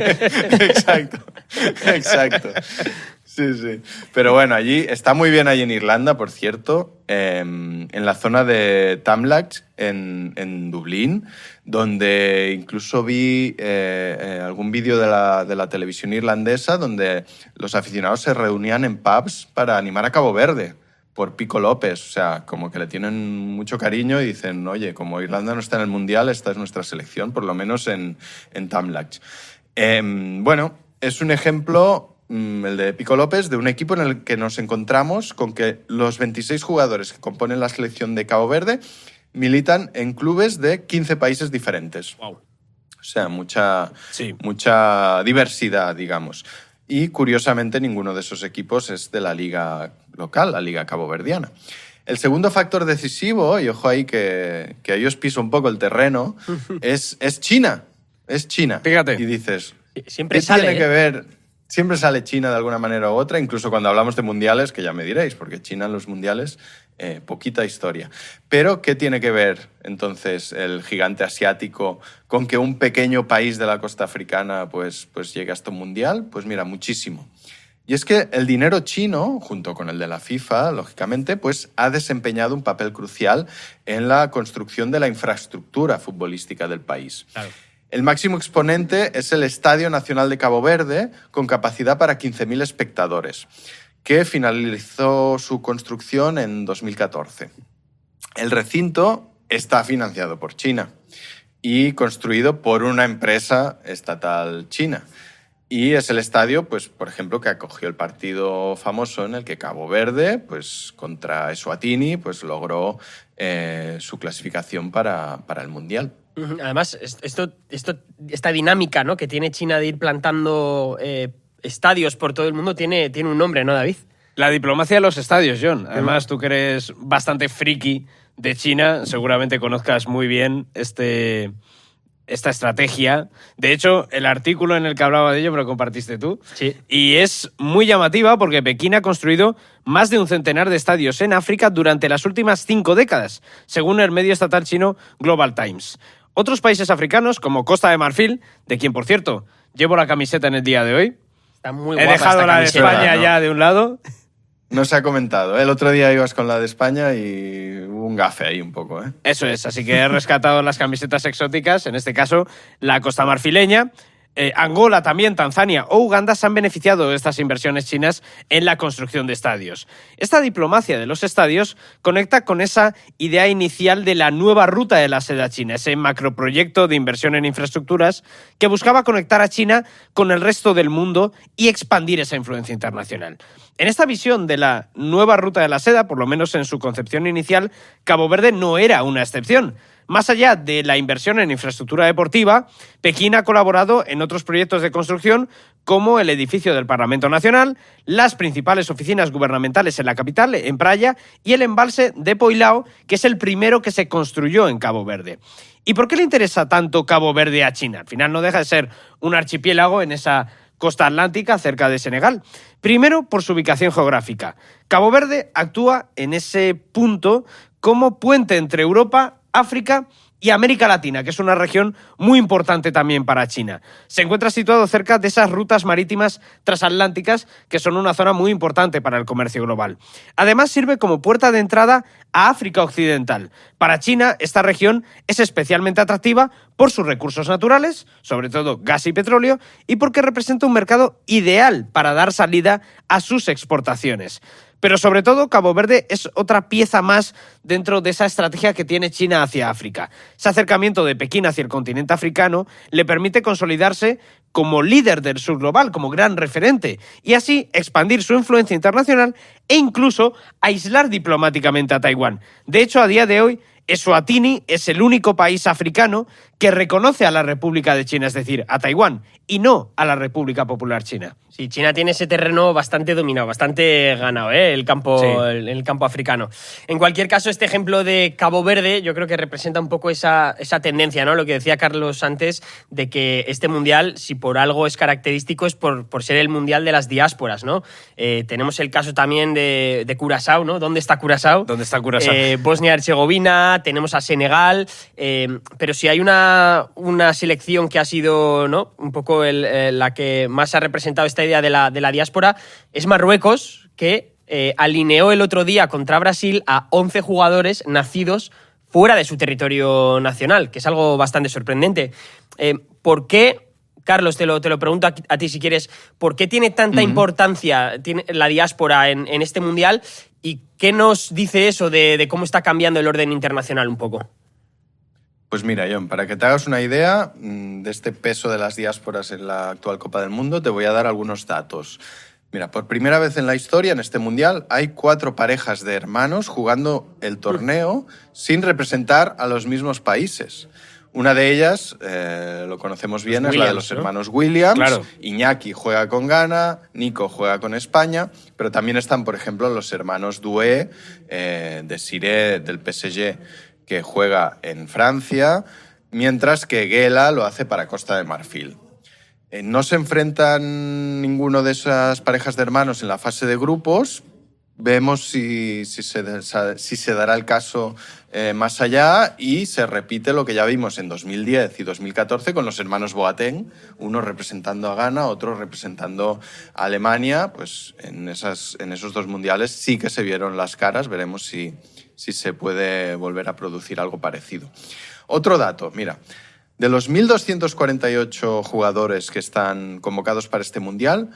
exacto. Sí. Pero bueno, allí está muy bien allí en Irlanda, por cierto, en la zona de Tamlacht, en Dublín, donde incluso vi algún vídeo de la televisión irlandesa donde los aficionados se reunían en pubs para animar a Cabo Verde por Pico López. O sea, como que le tienen mucho cariño y dicen, oye, como Irlanda no está en el Mundial, esta es nuestra selección, por lo menos en Tamlacht. Bueno, es un ejemplo, el de Pico López, de un equipo en el que nos encontramos con que los 26 jugadores que componen la selección de Cabo Verde militan en clubes de 15 países diferentes. Wow. O sea, mucha diversidad, digamos. Y curiosamente ninguno de esos equipos es de la liga local, la liga caboverdiana. El segundo factor decisivo, y ojo ahí que ahí os piso un poco el terreno, es China. Es China. Fíjate. Y dices, siempre ¿qué sale, tiene que ver? Siempre sale China de alguna manera u otra, incluso cuando hablamos de mundiales, que ya me diréis, porque China en los mundiales, poquita historia. Pero, ¿qué tiene que ver entonces el gigante asiático con que un pequeño país de la costa africana pues llegue hasta un mundial? Pues mira, muchísimo. Y es que el dinero chino, junto con el de la FIFA, lógicamente, pues ha desempeñado un papel crucial en la construcción de la infraestructura futbolística del país. Claro. El máximo exponente es el Estadio Nacional de Cabo Verde, con capacidad para 15.000 espectadores, que finalizó su construcción en 2014. El recinto está financiado por China y construido por una empresa estatal china. Y es el estadio, pues, por ejemplo, que acogió el partido famoso en el que Cabo Verde, pues, contra Eswatini, pues, logró su clasificación para el Mundial. Además, esta dinámica, ¿no?, que tiene China de ir plantando estadios por todo el mundo tiene un nombre, ¿no, David? La diplomacia de los estadios, John. Además, tú que eres bastante friki de China, seguramente conozcas muy bien esta estrategia. De hecho, el artículo en el que hablaba de ello me lo compartiste tú. Sí. Y es muy llamativa porque Pekín ha construido más de un centenar de estadios en África durante las últimas 5 décadas, según el medio estatal chino Global Times. Otros países africanos, como Costa de Marfil, de quien, por cierto, llevo la camiseta en el día de hoy. Está muy He guapa dejado esta la de camiseta, España ¿no? ya de un lado. No se ha comentado. El otro día ibas con la de España y hubo un gafe ahí un poco, ¿eh? Eso es, así que he rescatado las camisetas exóticas, en este caso la costa marfileña. Angola, también Tanzania o Uganda se han beneficiado de estas inversiones chinas en la construcción de estadios. Esta diplomacia de los estadios conecta con esa idea inicial de la nueva ruta de la seda china, ese macroproyecto de inversión en infraestructuras que buscaba conectar a China con el resto del mundo y expandir esa influencia internacional. En esta visión de la nueva ruta de la seda, por lo menos en su concepción inicial, Cabo Verde no era una excepción. Más allá de la inversión en infraestructura deportiva, Pekín ha colaborado en otros proyectos de construcción como el edificio del Parlamento Nacional, las principales oficinas gubernamentales en la capital, en Praia, y el embalse de Poilao, que es el primero que se construyó en Cabo Verde. ¿Y por qué le interesa tanto Cabo Verde a China? Al final no deja de ser un archipiélago en esa costa atlántica cerca de Senegal. Primero, por su ubicación geográfica. Cabo Verde actúa en ese punto como puente entre Europa, África y América Latina, que es una región muy importante también para China. Se encuentra situado cerca de esas rutas marítimas transatlánticas que son una zona muy importante para el comercio global. Además, sirve como puerta de entrada a África Occidental. Para China, esta región es especialmente atractiva por sus recursos naturales, sobre todo gas y petróleo, y porque representa un mercado ideal para dar salida a sus exportaciones. Pero sobre todo, Cabo Verde es otra pieza más dentro de esa estrategia que tiene China hacia África. Ese acercamiento de Pekín hacia el continente africano le permite consolidarse como líder del sur global, como gran referente, y así expandir su influencia internacional e incluso aislar diplomáticamente a Taiwán. De hecho, a día de hoy, Eswatini es el único país africano que reconoce a la República de China, es decir, a Taiwán, y no a la República Popular China. Sí, China tiene ese terreno bastante dominado, bastante ganado, el campo, Sí. el campo africano. En cualquier caso, este ejemplo de Cabo Verde yo creo que representa un poco esa tendencia, ¿no? Lo que decía Carlos antes, de que este mundial, si por algo es característico, es por ser el mundial de las diásporas, ¿no? Tenemos el caso también de Curazao, ¿no? ¿Dónde está Curazao? ¿Dónde está Curazao? Bosnia-Herzegovina, tenemos a Senegal, pero si hay una selección que ha sido, ¿no?, un poco la que más ha representado esta idea de la diáspora, es Marruecos, que alineó el otro día contra Brasil a 11 jugadores nacidos fuera de su territorio nacional, que es algo bastante sorprendente. ¿Por qué, Carlos, te lo pregunto a ti si quieres, por qué tiene tanta importancia la diáspora en este mundial y qué nos dice eso de cómo está cambiando el orden internacional un poco? Pues mira, John, para que te hagas una idea de este peso de las diásporas en la actual Copa del Mundo, te voy a dar algunos datos. Mira, por primera vez en la historia, en este Mundial, hay 4 parejas de hermanos jugando el torneo sin representar a los mismos países. Una de ellas, lo conocemos bien, es la de los hermanos Williams. Claro. Iñaki juega con Ghana, Nico juega con España, pero también están, por ejemplo, los hermanos Doué, Desiré del PSG, que juega en Francia, mientras que Guela lo hace para Costa de Marfil. No se enfrentan ninguno de esas parejas de hermanos en la fase de grupos. Vemos si se dará el caso más allá, y se repite lo que ya vimos en 2010 y 2014 con los hermanos Boateng, uno representando a Ghana, otro representando a Alemania. Pues en esos 2 mundiales sí que se vieron las caras. Veremos si se puede volver a producir algo parecido. Otro dato, mira. De los 1.248 jugadores que están convocados para este Mundial,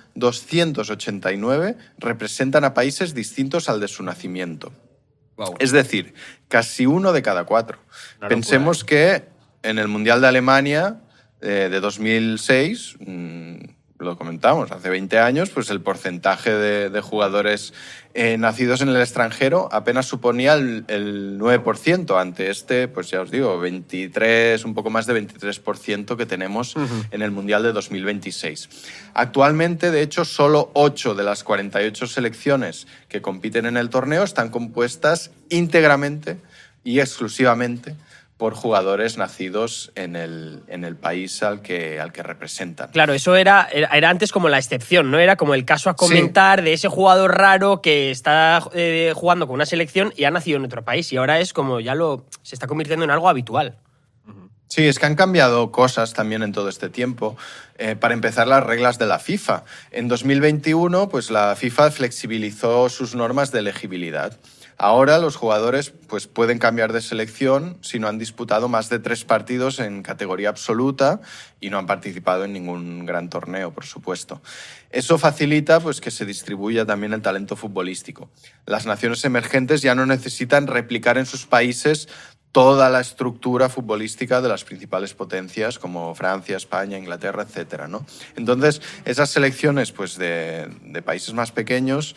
289 representan a países distintos al de su nacimiento. Wow. Es decir, casi 1 de cada 4. Pensemos que en el Mundial de Alemania de 2006, lo comentamos, hace 20 años, pues el porcentaje de jugadores nacidos en el extranjero apenas suponía el 9%. Ante pues ya os digo, 23, un poco más de 23% que tenemos en el Mundial de 2026. Actualmente, de hecho, solo 8 de las 48 selecciones que compiten en el torneo están compuestas íntegramente y exclusivamente por jugadores nacidos en el país al que representan. Claro, eso era antes como la excepción, ¿no? Era como el caso a comentar de ese jugador raro que está jugando con una selección y ha nacido en otro país, y ahora es como se está convirtiendo en algo habitual. Sí, es que han cambiado cosas también en todo este tiempo. Para empezar, las reglas de la FIFA. En 2021, pues la FIFA flexibilizó sus normas de elegibilidad. Ahora los jugadores pues, pueden cambiar de selección si no han disputado más de 3 partidos en categoría absoluta y no han participado en ningún gran torneo, por supuesto. Eso facilita pues, que se distribuya también el talento futbolístico. Las naciones emergentes ya no necesitan replicar en sus países toda la estructura futbolística de las principales potencias como Francia, España, Inglaterra, etc., ¿no? Entonces, esas selecciones pues, de países más pequeños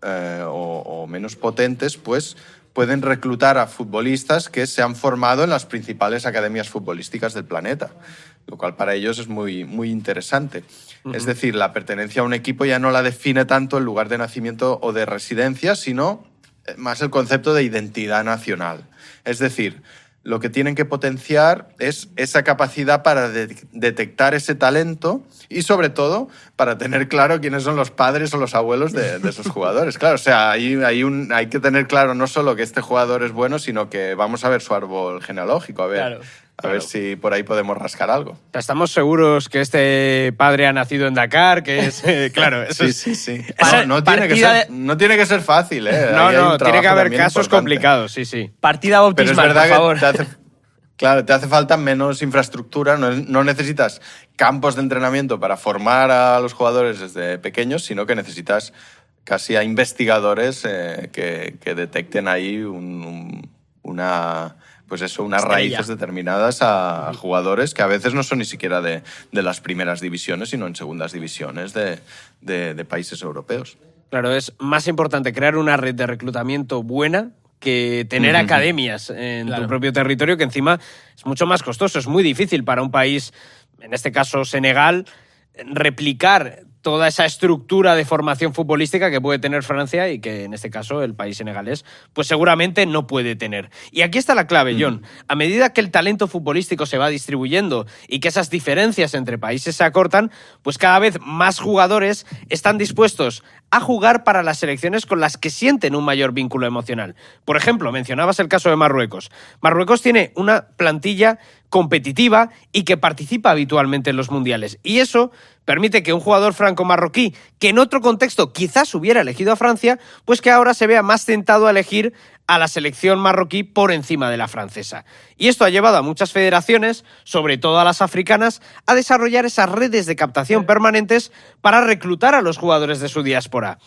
o menos potentes, pues pueden reclutar a futbolistas que se han formado en las principales academias futbolísticas del planeta, lo cual para ellos es muy, muy interesante. Es decir, la pertenencia a un equipo ya no la define tanto el lugar de nacimiento o de residencia, sino más el concepto de identidad nacional. Es decir, lo que tienen que potenciar es esa capacidad para detectar ese talento y, sobre todo, para tener claro quiénes son los padres o los abuelos de esos jugadores. Claro, o sea, hay que tener claro no solo que este jugador es bueno, sino que vamos a ver su árbol genealógico, a ver si por ahí podemos rascar algo. Estamos seguros que este padre ha nacido en Dakar, que es... claro, eso sí. No tiene que ser fácil, ¿eh? No, tiene que haber casos complicados, sí. Partida bautismal, por favor. Te hace falta menos infraestructura, no necesitas campos de entrenamiento para formar a los jugadores desde pequeños, sino que necesitas casi a investigadores que detecten ahí unas raíces determinadas a jugadores que a veces no son ni siquiera de las primeras divisiones, sino en segundas divisiones de países europeos. Claro, es más importante crear una red de reclutamiento buena que tener academias en tu propio territorio, que encima es mucho más costoso. Es muy difícil para un país, en este caso Senegal, replicar toda esa estructura de formación futbolística que puede tener Francia y que, en este caso, el país senegalés, pues seguramente no puede tener. Y aquí está la clave, John. A medida que el talento futbolístico se va distribuyendo y que esas diferencias entre países se acortan, pues cada vez más jugadores están dispuestos a jugar para las selecciones con las que sienten un mayor vínculo emocional. Por ejemplo, mencionabas el caso de Marruecos. Marruecos tiene una plantilla competitiva y que participa habitualmente en los mundiales. Y eso permite que un jugador franco-marroquí, que en otro contexto quizás hubiera elegido a Francia, pues que ahora se vea más tentado a elegir a la selección marroquí por encima de la francesa. Y esto ha llevado a muchas federaciones, sobre todo a las africanas, a desarrollar esas redes de captación permanentes para reclutar a los jugadores de su diáspora.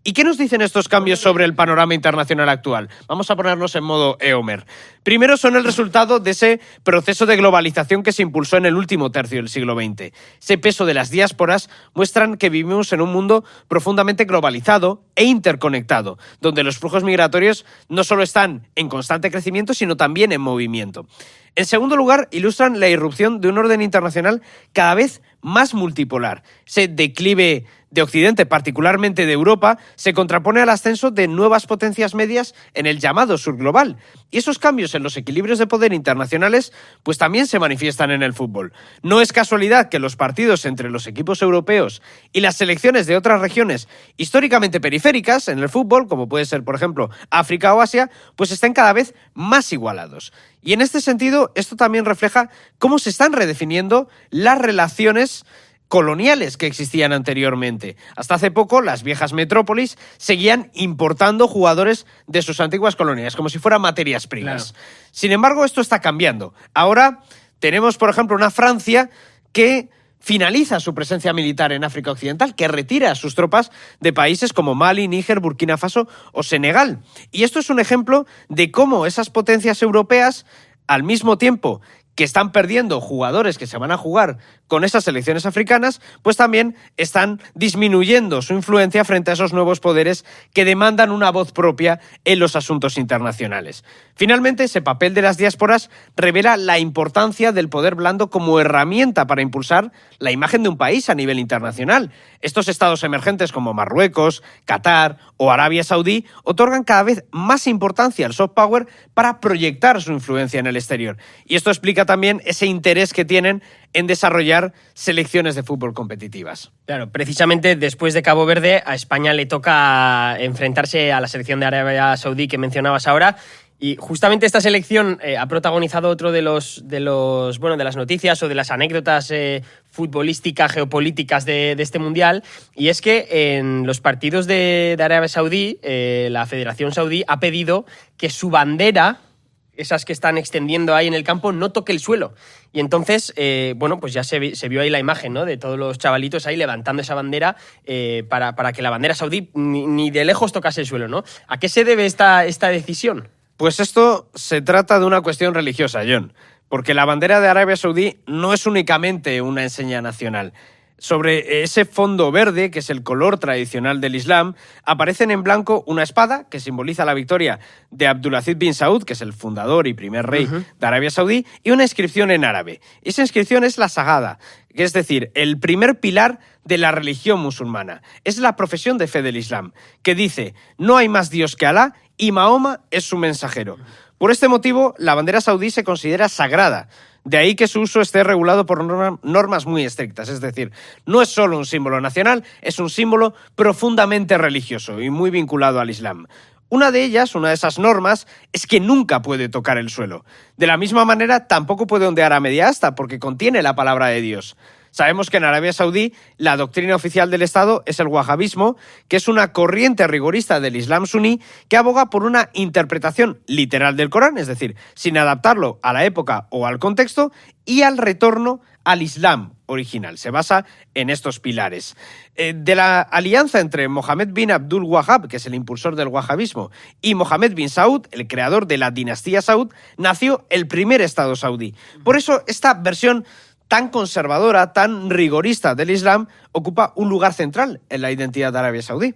¿Y qué nos dicen estos cambios sobre el panorama internacional actual? Vamos a ponernos en modo Eomer. Primero, son el resultado de ese proceso de globalización que se impulsó en el último tercio del siglo XX. Ese peso de las diásporas muestran que vivimos en un mundo profundamente globalizado e interconectado, donde los flujos migratorios no solo están en constante crecimiento, sino también en movimiento. En segundo lugar, ilustran la irrupción de un orden internacional cada vez más multipolar. Ese declive de Occidente, particularmente de Europa, se contrapone al ascenso de nuevas potencias medias en el llamado sur global. Y esos cambios en los equilibrios de poder internacionales pues también se manifiestan en el fútbol. No es casualidad que los partidos entre los equipos europeos y las selecciones de otras regiones históricamente periféricas en el fútbol, como puede ser, por ejemplo, África o Asia, pues estén cada vez más igualados. Y en este sentido, esto también refleja cómo se están redefiniendo las relaciones coloniales que existían anteriormente. Hasta hace poco, las viejas metrópolis seguían importando jugadores de sus antiguas colonias, como si fueran materias primas. Claro. Sin embargo, esto está cambiando. Ahora tenemos, por ejemplo, una Francia que finaliza su presencia militar en África Occidental, que retira a sus tropas de países como Mali, Níger, Burkina Faso o Senegal. Y esto es un ejemplo de cómo esas potencias europeas, al mismo tiempo que están perdiendo jugadores que se van a jugar con esas selecciones africanas, pues también están disminuyendo su influencia frente a esos nuevos poderes que demandan una voz propia en los asuntos internacionales. Finalmente, ese papel de las diásporas revela la importancia del poder blando como herramienta para impulsar la imagen de un país a nivel internacional. Estos estados emergentes como Marruecos, Qatar o Arabia Saudí otorgan cada vez más importancia al soft power para proyectar su influencia en el exterior. Y esto explica también ese interés que tienen en desarrollar selecciones de fútbol competitivas. Claro, precisamente después de Cabo Verde, a España le toca enfrentarse a la selección de Arabia Saudí que mencionabas ahora. Y justamente esta selección ha protagonizado otro de las noticias o de las anécdotas futbolísticas, geopolíticas de este Mundial, y es que en los partidos de Arabia Saudí, la Federación Saudí ha pedido que su bandera, esas que están extendiendo ahí en el campo, no toque el suelo. Y entonces, pues ya se vio ahí la imagen, ¿no?, de todos los chavalitos ahí levantando esa bandera para que la bandera saudí ni de lejos tocase el suelo, ¿no? ¿A qué se debe esta decisión? Pues esto se trata de una cuestión religiosa, John, porque la bandera de Arabia Saudí no es únicamente una enseña nacional. Sobre ese fondo verde, que es el color tradicional del Islam, aparecen en blanco una espada que simboliza la victoria de Abdulaziz bin Saud, que es el fundador y primer rey de Arabia Saudí, y una inscripción en árabe. Esa inscripción es la Sagada, que es decir, el primer pilar de la religión musulmana. Es la profesión de fe del Islam, que dice: no hay más Dios que Alá y Mahoma es su mensajero. Por este motivo, la bandera saudí se considera sagrada. De ahí que su uso esté regulado por normas muy estrictas. Es decir, no es solo un símbolo nacional, es un símbolo profundamente religioso y muy vinculado al Islam. Una de esas normas, es que nunca puede tocar el suelo. De la misma manera, tampoco puede ondear a media asta, porque contiene la palabra de Dios. Sabemos que en Arabia Saudí la doctrina oficial del Estado es el wahabismo, que es una corriente rigorista del Islam suní que aboga por una interpretación literal del Corán, es decir, sin adaptarlo a la época o al contexto, y al retorno al Islam original. Se basa en estos pilares. De la alianza entre Mohammed bin Abdul Wahhab, que es el impulsor del wahabismo, y Mohammed bin Saud, el creador de la dinastía Saud, nació el primer Estado saudí. Por eso esta versión tan conservadora, tan rigorista del Islam, ocupa un lugar central en la identidad de Arabia Saudí.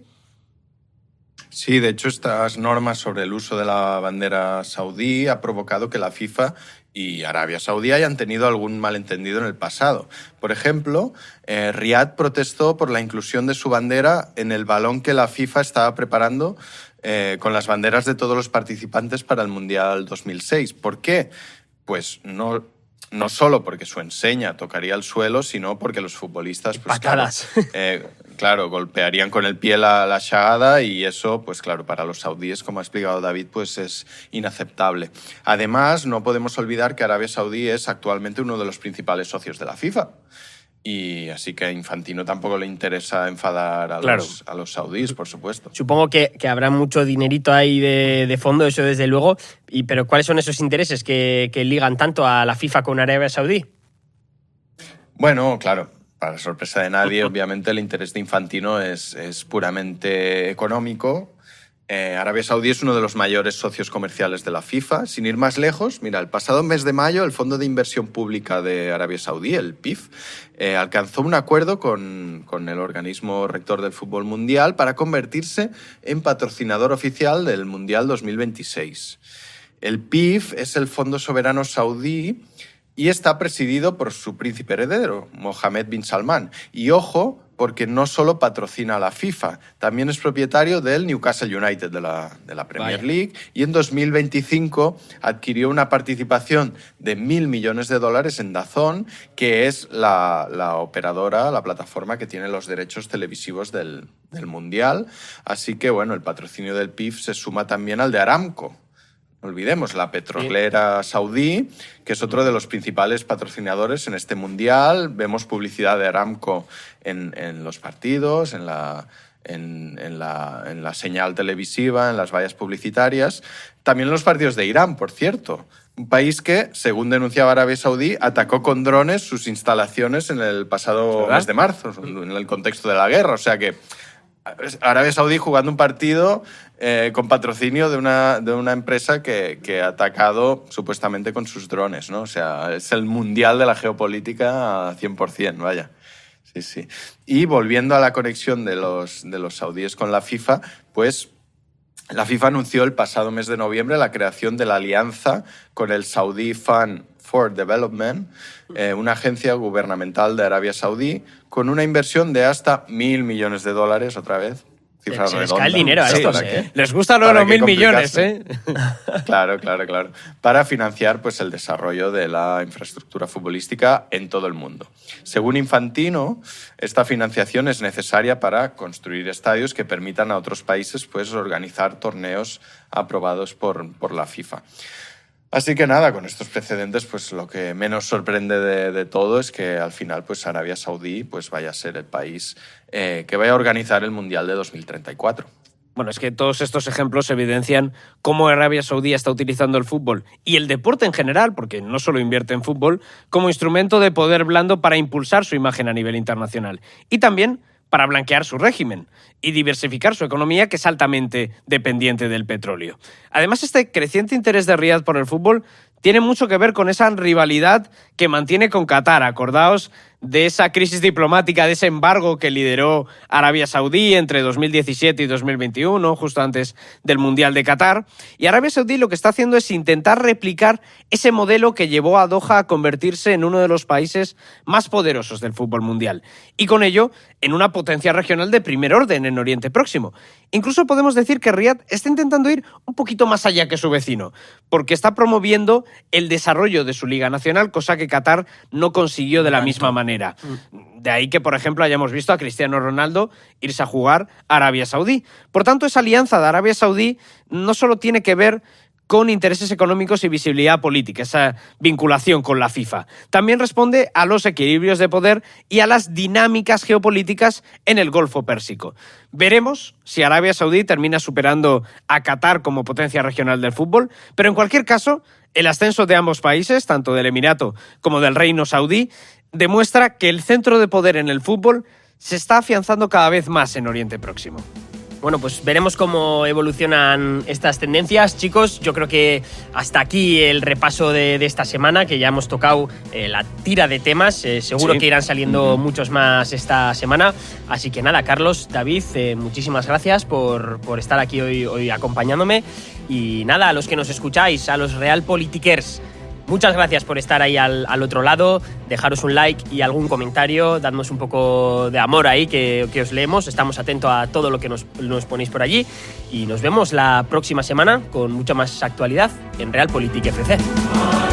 Sí, de hecho, estas normas sobre el uso de la bandera saudí ha provocado que la FIFA y Arabia Saudí hayan tenido algún malentendido en el pasado. Por ejemplo, Riad protestó por la inclusión de su bandera en el balón que la FIFA estaba preparando con las banderas de todos los participantes para el Mundial 2006. ¿Por qué? Pues no solo porque su enseña tocaría el suelo, sino porque los futbolistas, pues, patadas. Claro, golpearían con el pie la shahada, y eso, pues claro, para los saudíes, como ha explicado David, pues es inaceptable. Además, no podemos olvidar que Arabia Saudí es actualmente uno de los principales socios de la FIFA. Y así que a Infantino tampoco le interesa enfadar a los saudíes, por supuesto. Supongo que habrá mucho dinerito ahí de fondo, eso desde luego. Pero ¿cuáles son esos intereses que ligan tanto a la FIFA con Arabia Saudí? Bueno, claro. para sorpresa de nadie, obviamente el interés de Infantino es puramente económico. Arabia Saudí es uno de los mayores socios comerciales de la FIFA. Sin ir más lejos, mira, el pasado mes de mayo el Fondo de Inversión Pública de Arabia Saudí, el PIF, alcanzó un acuerdo con el organismo rector del fútbol mundial para convertirse en patrocinador oficial del Mundial 2026. El PIF es el Fondo Soberano Saudí y está presidido por su príncipe heredero, Mohammed bin Salman. Y ojo, porque no solo patrocina a la FIFA, también es propietario del Newcastle United de la Premier League y en 2025 adquirió una participación de $1.000 millones en DAZN, que es la operadora, la plataforma que tiene los derechos televisivos del Mundial. Así que, bueno, el patrocinio del PIF se suma también al de Aramco. No olvidemos, la petrolera saudí, que es otro de los principales patrocinadores en este mundial. Vemos publicidad de Aramco en los partidos, en la señal televisiva, en las vallas publicitarias. También en los partidos de Irán, por cierto. Un país que, según denunciaba Arabia Saudí, atacó con drones sus instalaciones en el pasado mes de marzo, en el contexto de la guerra. O sea que Arabia Saudí jugando un partido con patrocinio de una empresa que ha atacado supuestamente con sus drones, ¿no? O sea, es el mundial de la geopolítica a 100%, vaya. Sí, sí. Y volviendo a la conexión de los saudíes con la FIFA, pues la FIFA anunció el pasado mes de noviembre la creación de la alianza con el Saudi Fund for Development, una agencia gubernamental de Arabia Saudí, con una inversión de hasta $1.000 millones, otra vez. Cifra se les cae el dinero a estos, ¿eh? Les gustan los 1.000 millones, ¿eh? Claro. Para financiar pues, el desarrollo de la infraestructura futbolística en todo el mundo. Según Infantino, esta financiación es necesaria para construir estadios que permitan a otros países pues, organizar torneos aprobados por la FIFA. Así que nada, con estos precedentes, pues lo que menos sorprende de todo es que al final pues Arabia Saudí pues vaya a ser el país que vaya a organizar el Mundial de 2034. Bueno, es que todos estos ejemplos evidencian cómo Arabia Saudí está utilizando el fútbol y el deporte en general, porque no solo invierte en fútbol, como instrumento de poder blando para impulsar su imagen a nivel internacional. Y también para blanquear su régimen y diversificar su economía, que es altamente dependiente del petróleo. Además, este creciente interés de Riad por el fútbol tiene mucho que ver con esa rivalidad que mantiene con Qatar. Acordaos de esa crisis diplomática, de ese embargo que lideró Arabia Saudí entre 2017 y 2021, justo antes del Mundial de Qatar. Y Arabia Saudí lo que está haciendo es intentar replicar ese modelo que llevó a Doha a convertirse en uno de los países más poderosos del fútbol mundial. Y con ello, en una potencia regional de primer orden en Oriente Próximo. Incluso podemos decir que Riad está intentando ir un poquito más allá que su vecino, porque está promoviendo el desarrollo de su Liga Nacional, cosa que Qatar no consiguió de la misma manera. De ahí que, por ejemplo, hayamos visto a Cristiano Ronaldo irse a jugar a Arabia Saudí. Por tanto, esa alianza de Arabia Saudí no solo tiene que ver con intereses económicos y visibilidad política, esa vinculación con la FIFA. También responde a los equilibrios de poder y a las dinámicas geopolíticas en el Golfo Pérsico. Veremos si Arabia Saudí termina superando a Qatar como potencia regional del fútbol, pero en cualquier caso, el ascenso de ambos países, tanto del Emirato como del Reino Saudí, demuestra que el centro de poder en el fútbol se está afianzando cada vez más en Oriente Próximo. Bueno, pues veremos cómo evolucionan estas tendencias, chicos. Yo creo que hasta aquí el repaso de esta semana, que ya hemos tocado la tira de temas. Seguro que irán saliendo muchos más esta semana. Así que nada, Carlos, David, muchísimas gracias por estar aquí hoy acompañándome. Y nada, a los que nos escucháis, a los Realpolitikers, muchas gracias por estar ahí al otro lado. Dejaros un like y algún comentario, dadnos un poco de amor ahí que os leemos. Estamos atentos a todo lo que nos ponéis por allí y nos vemos la próxima semana con mucha más actualidad en Realpolitik FC.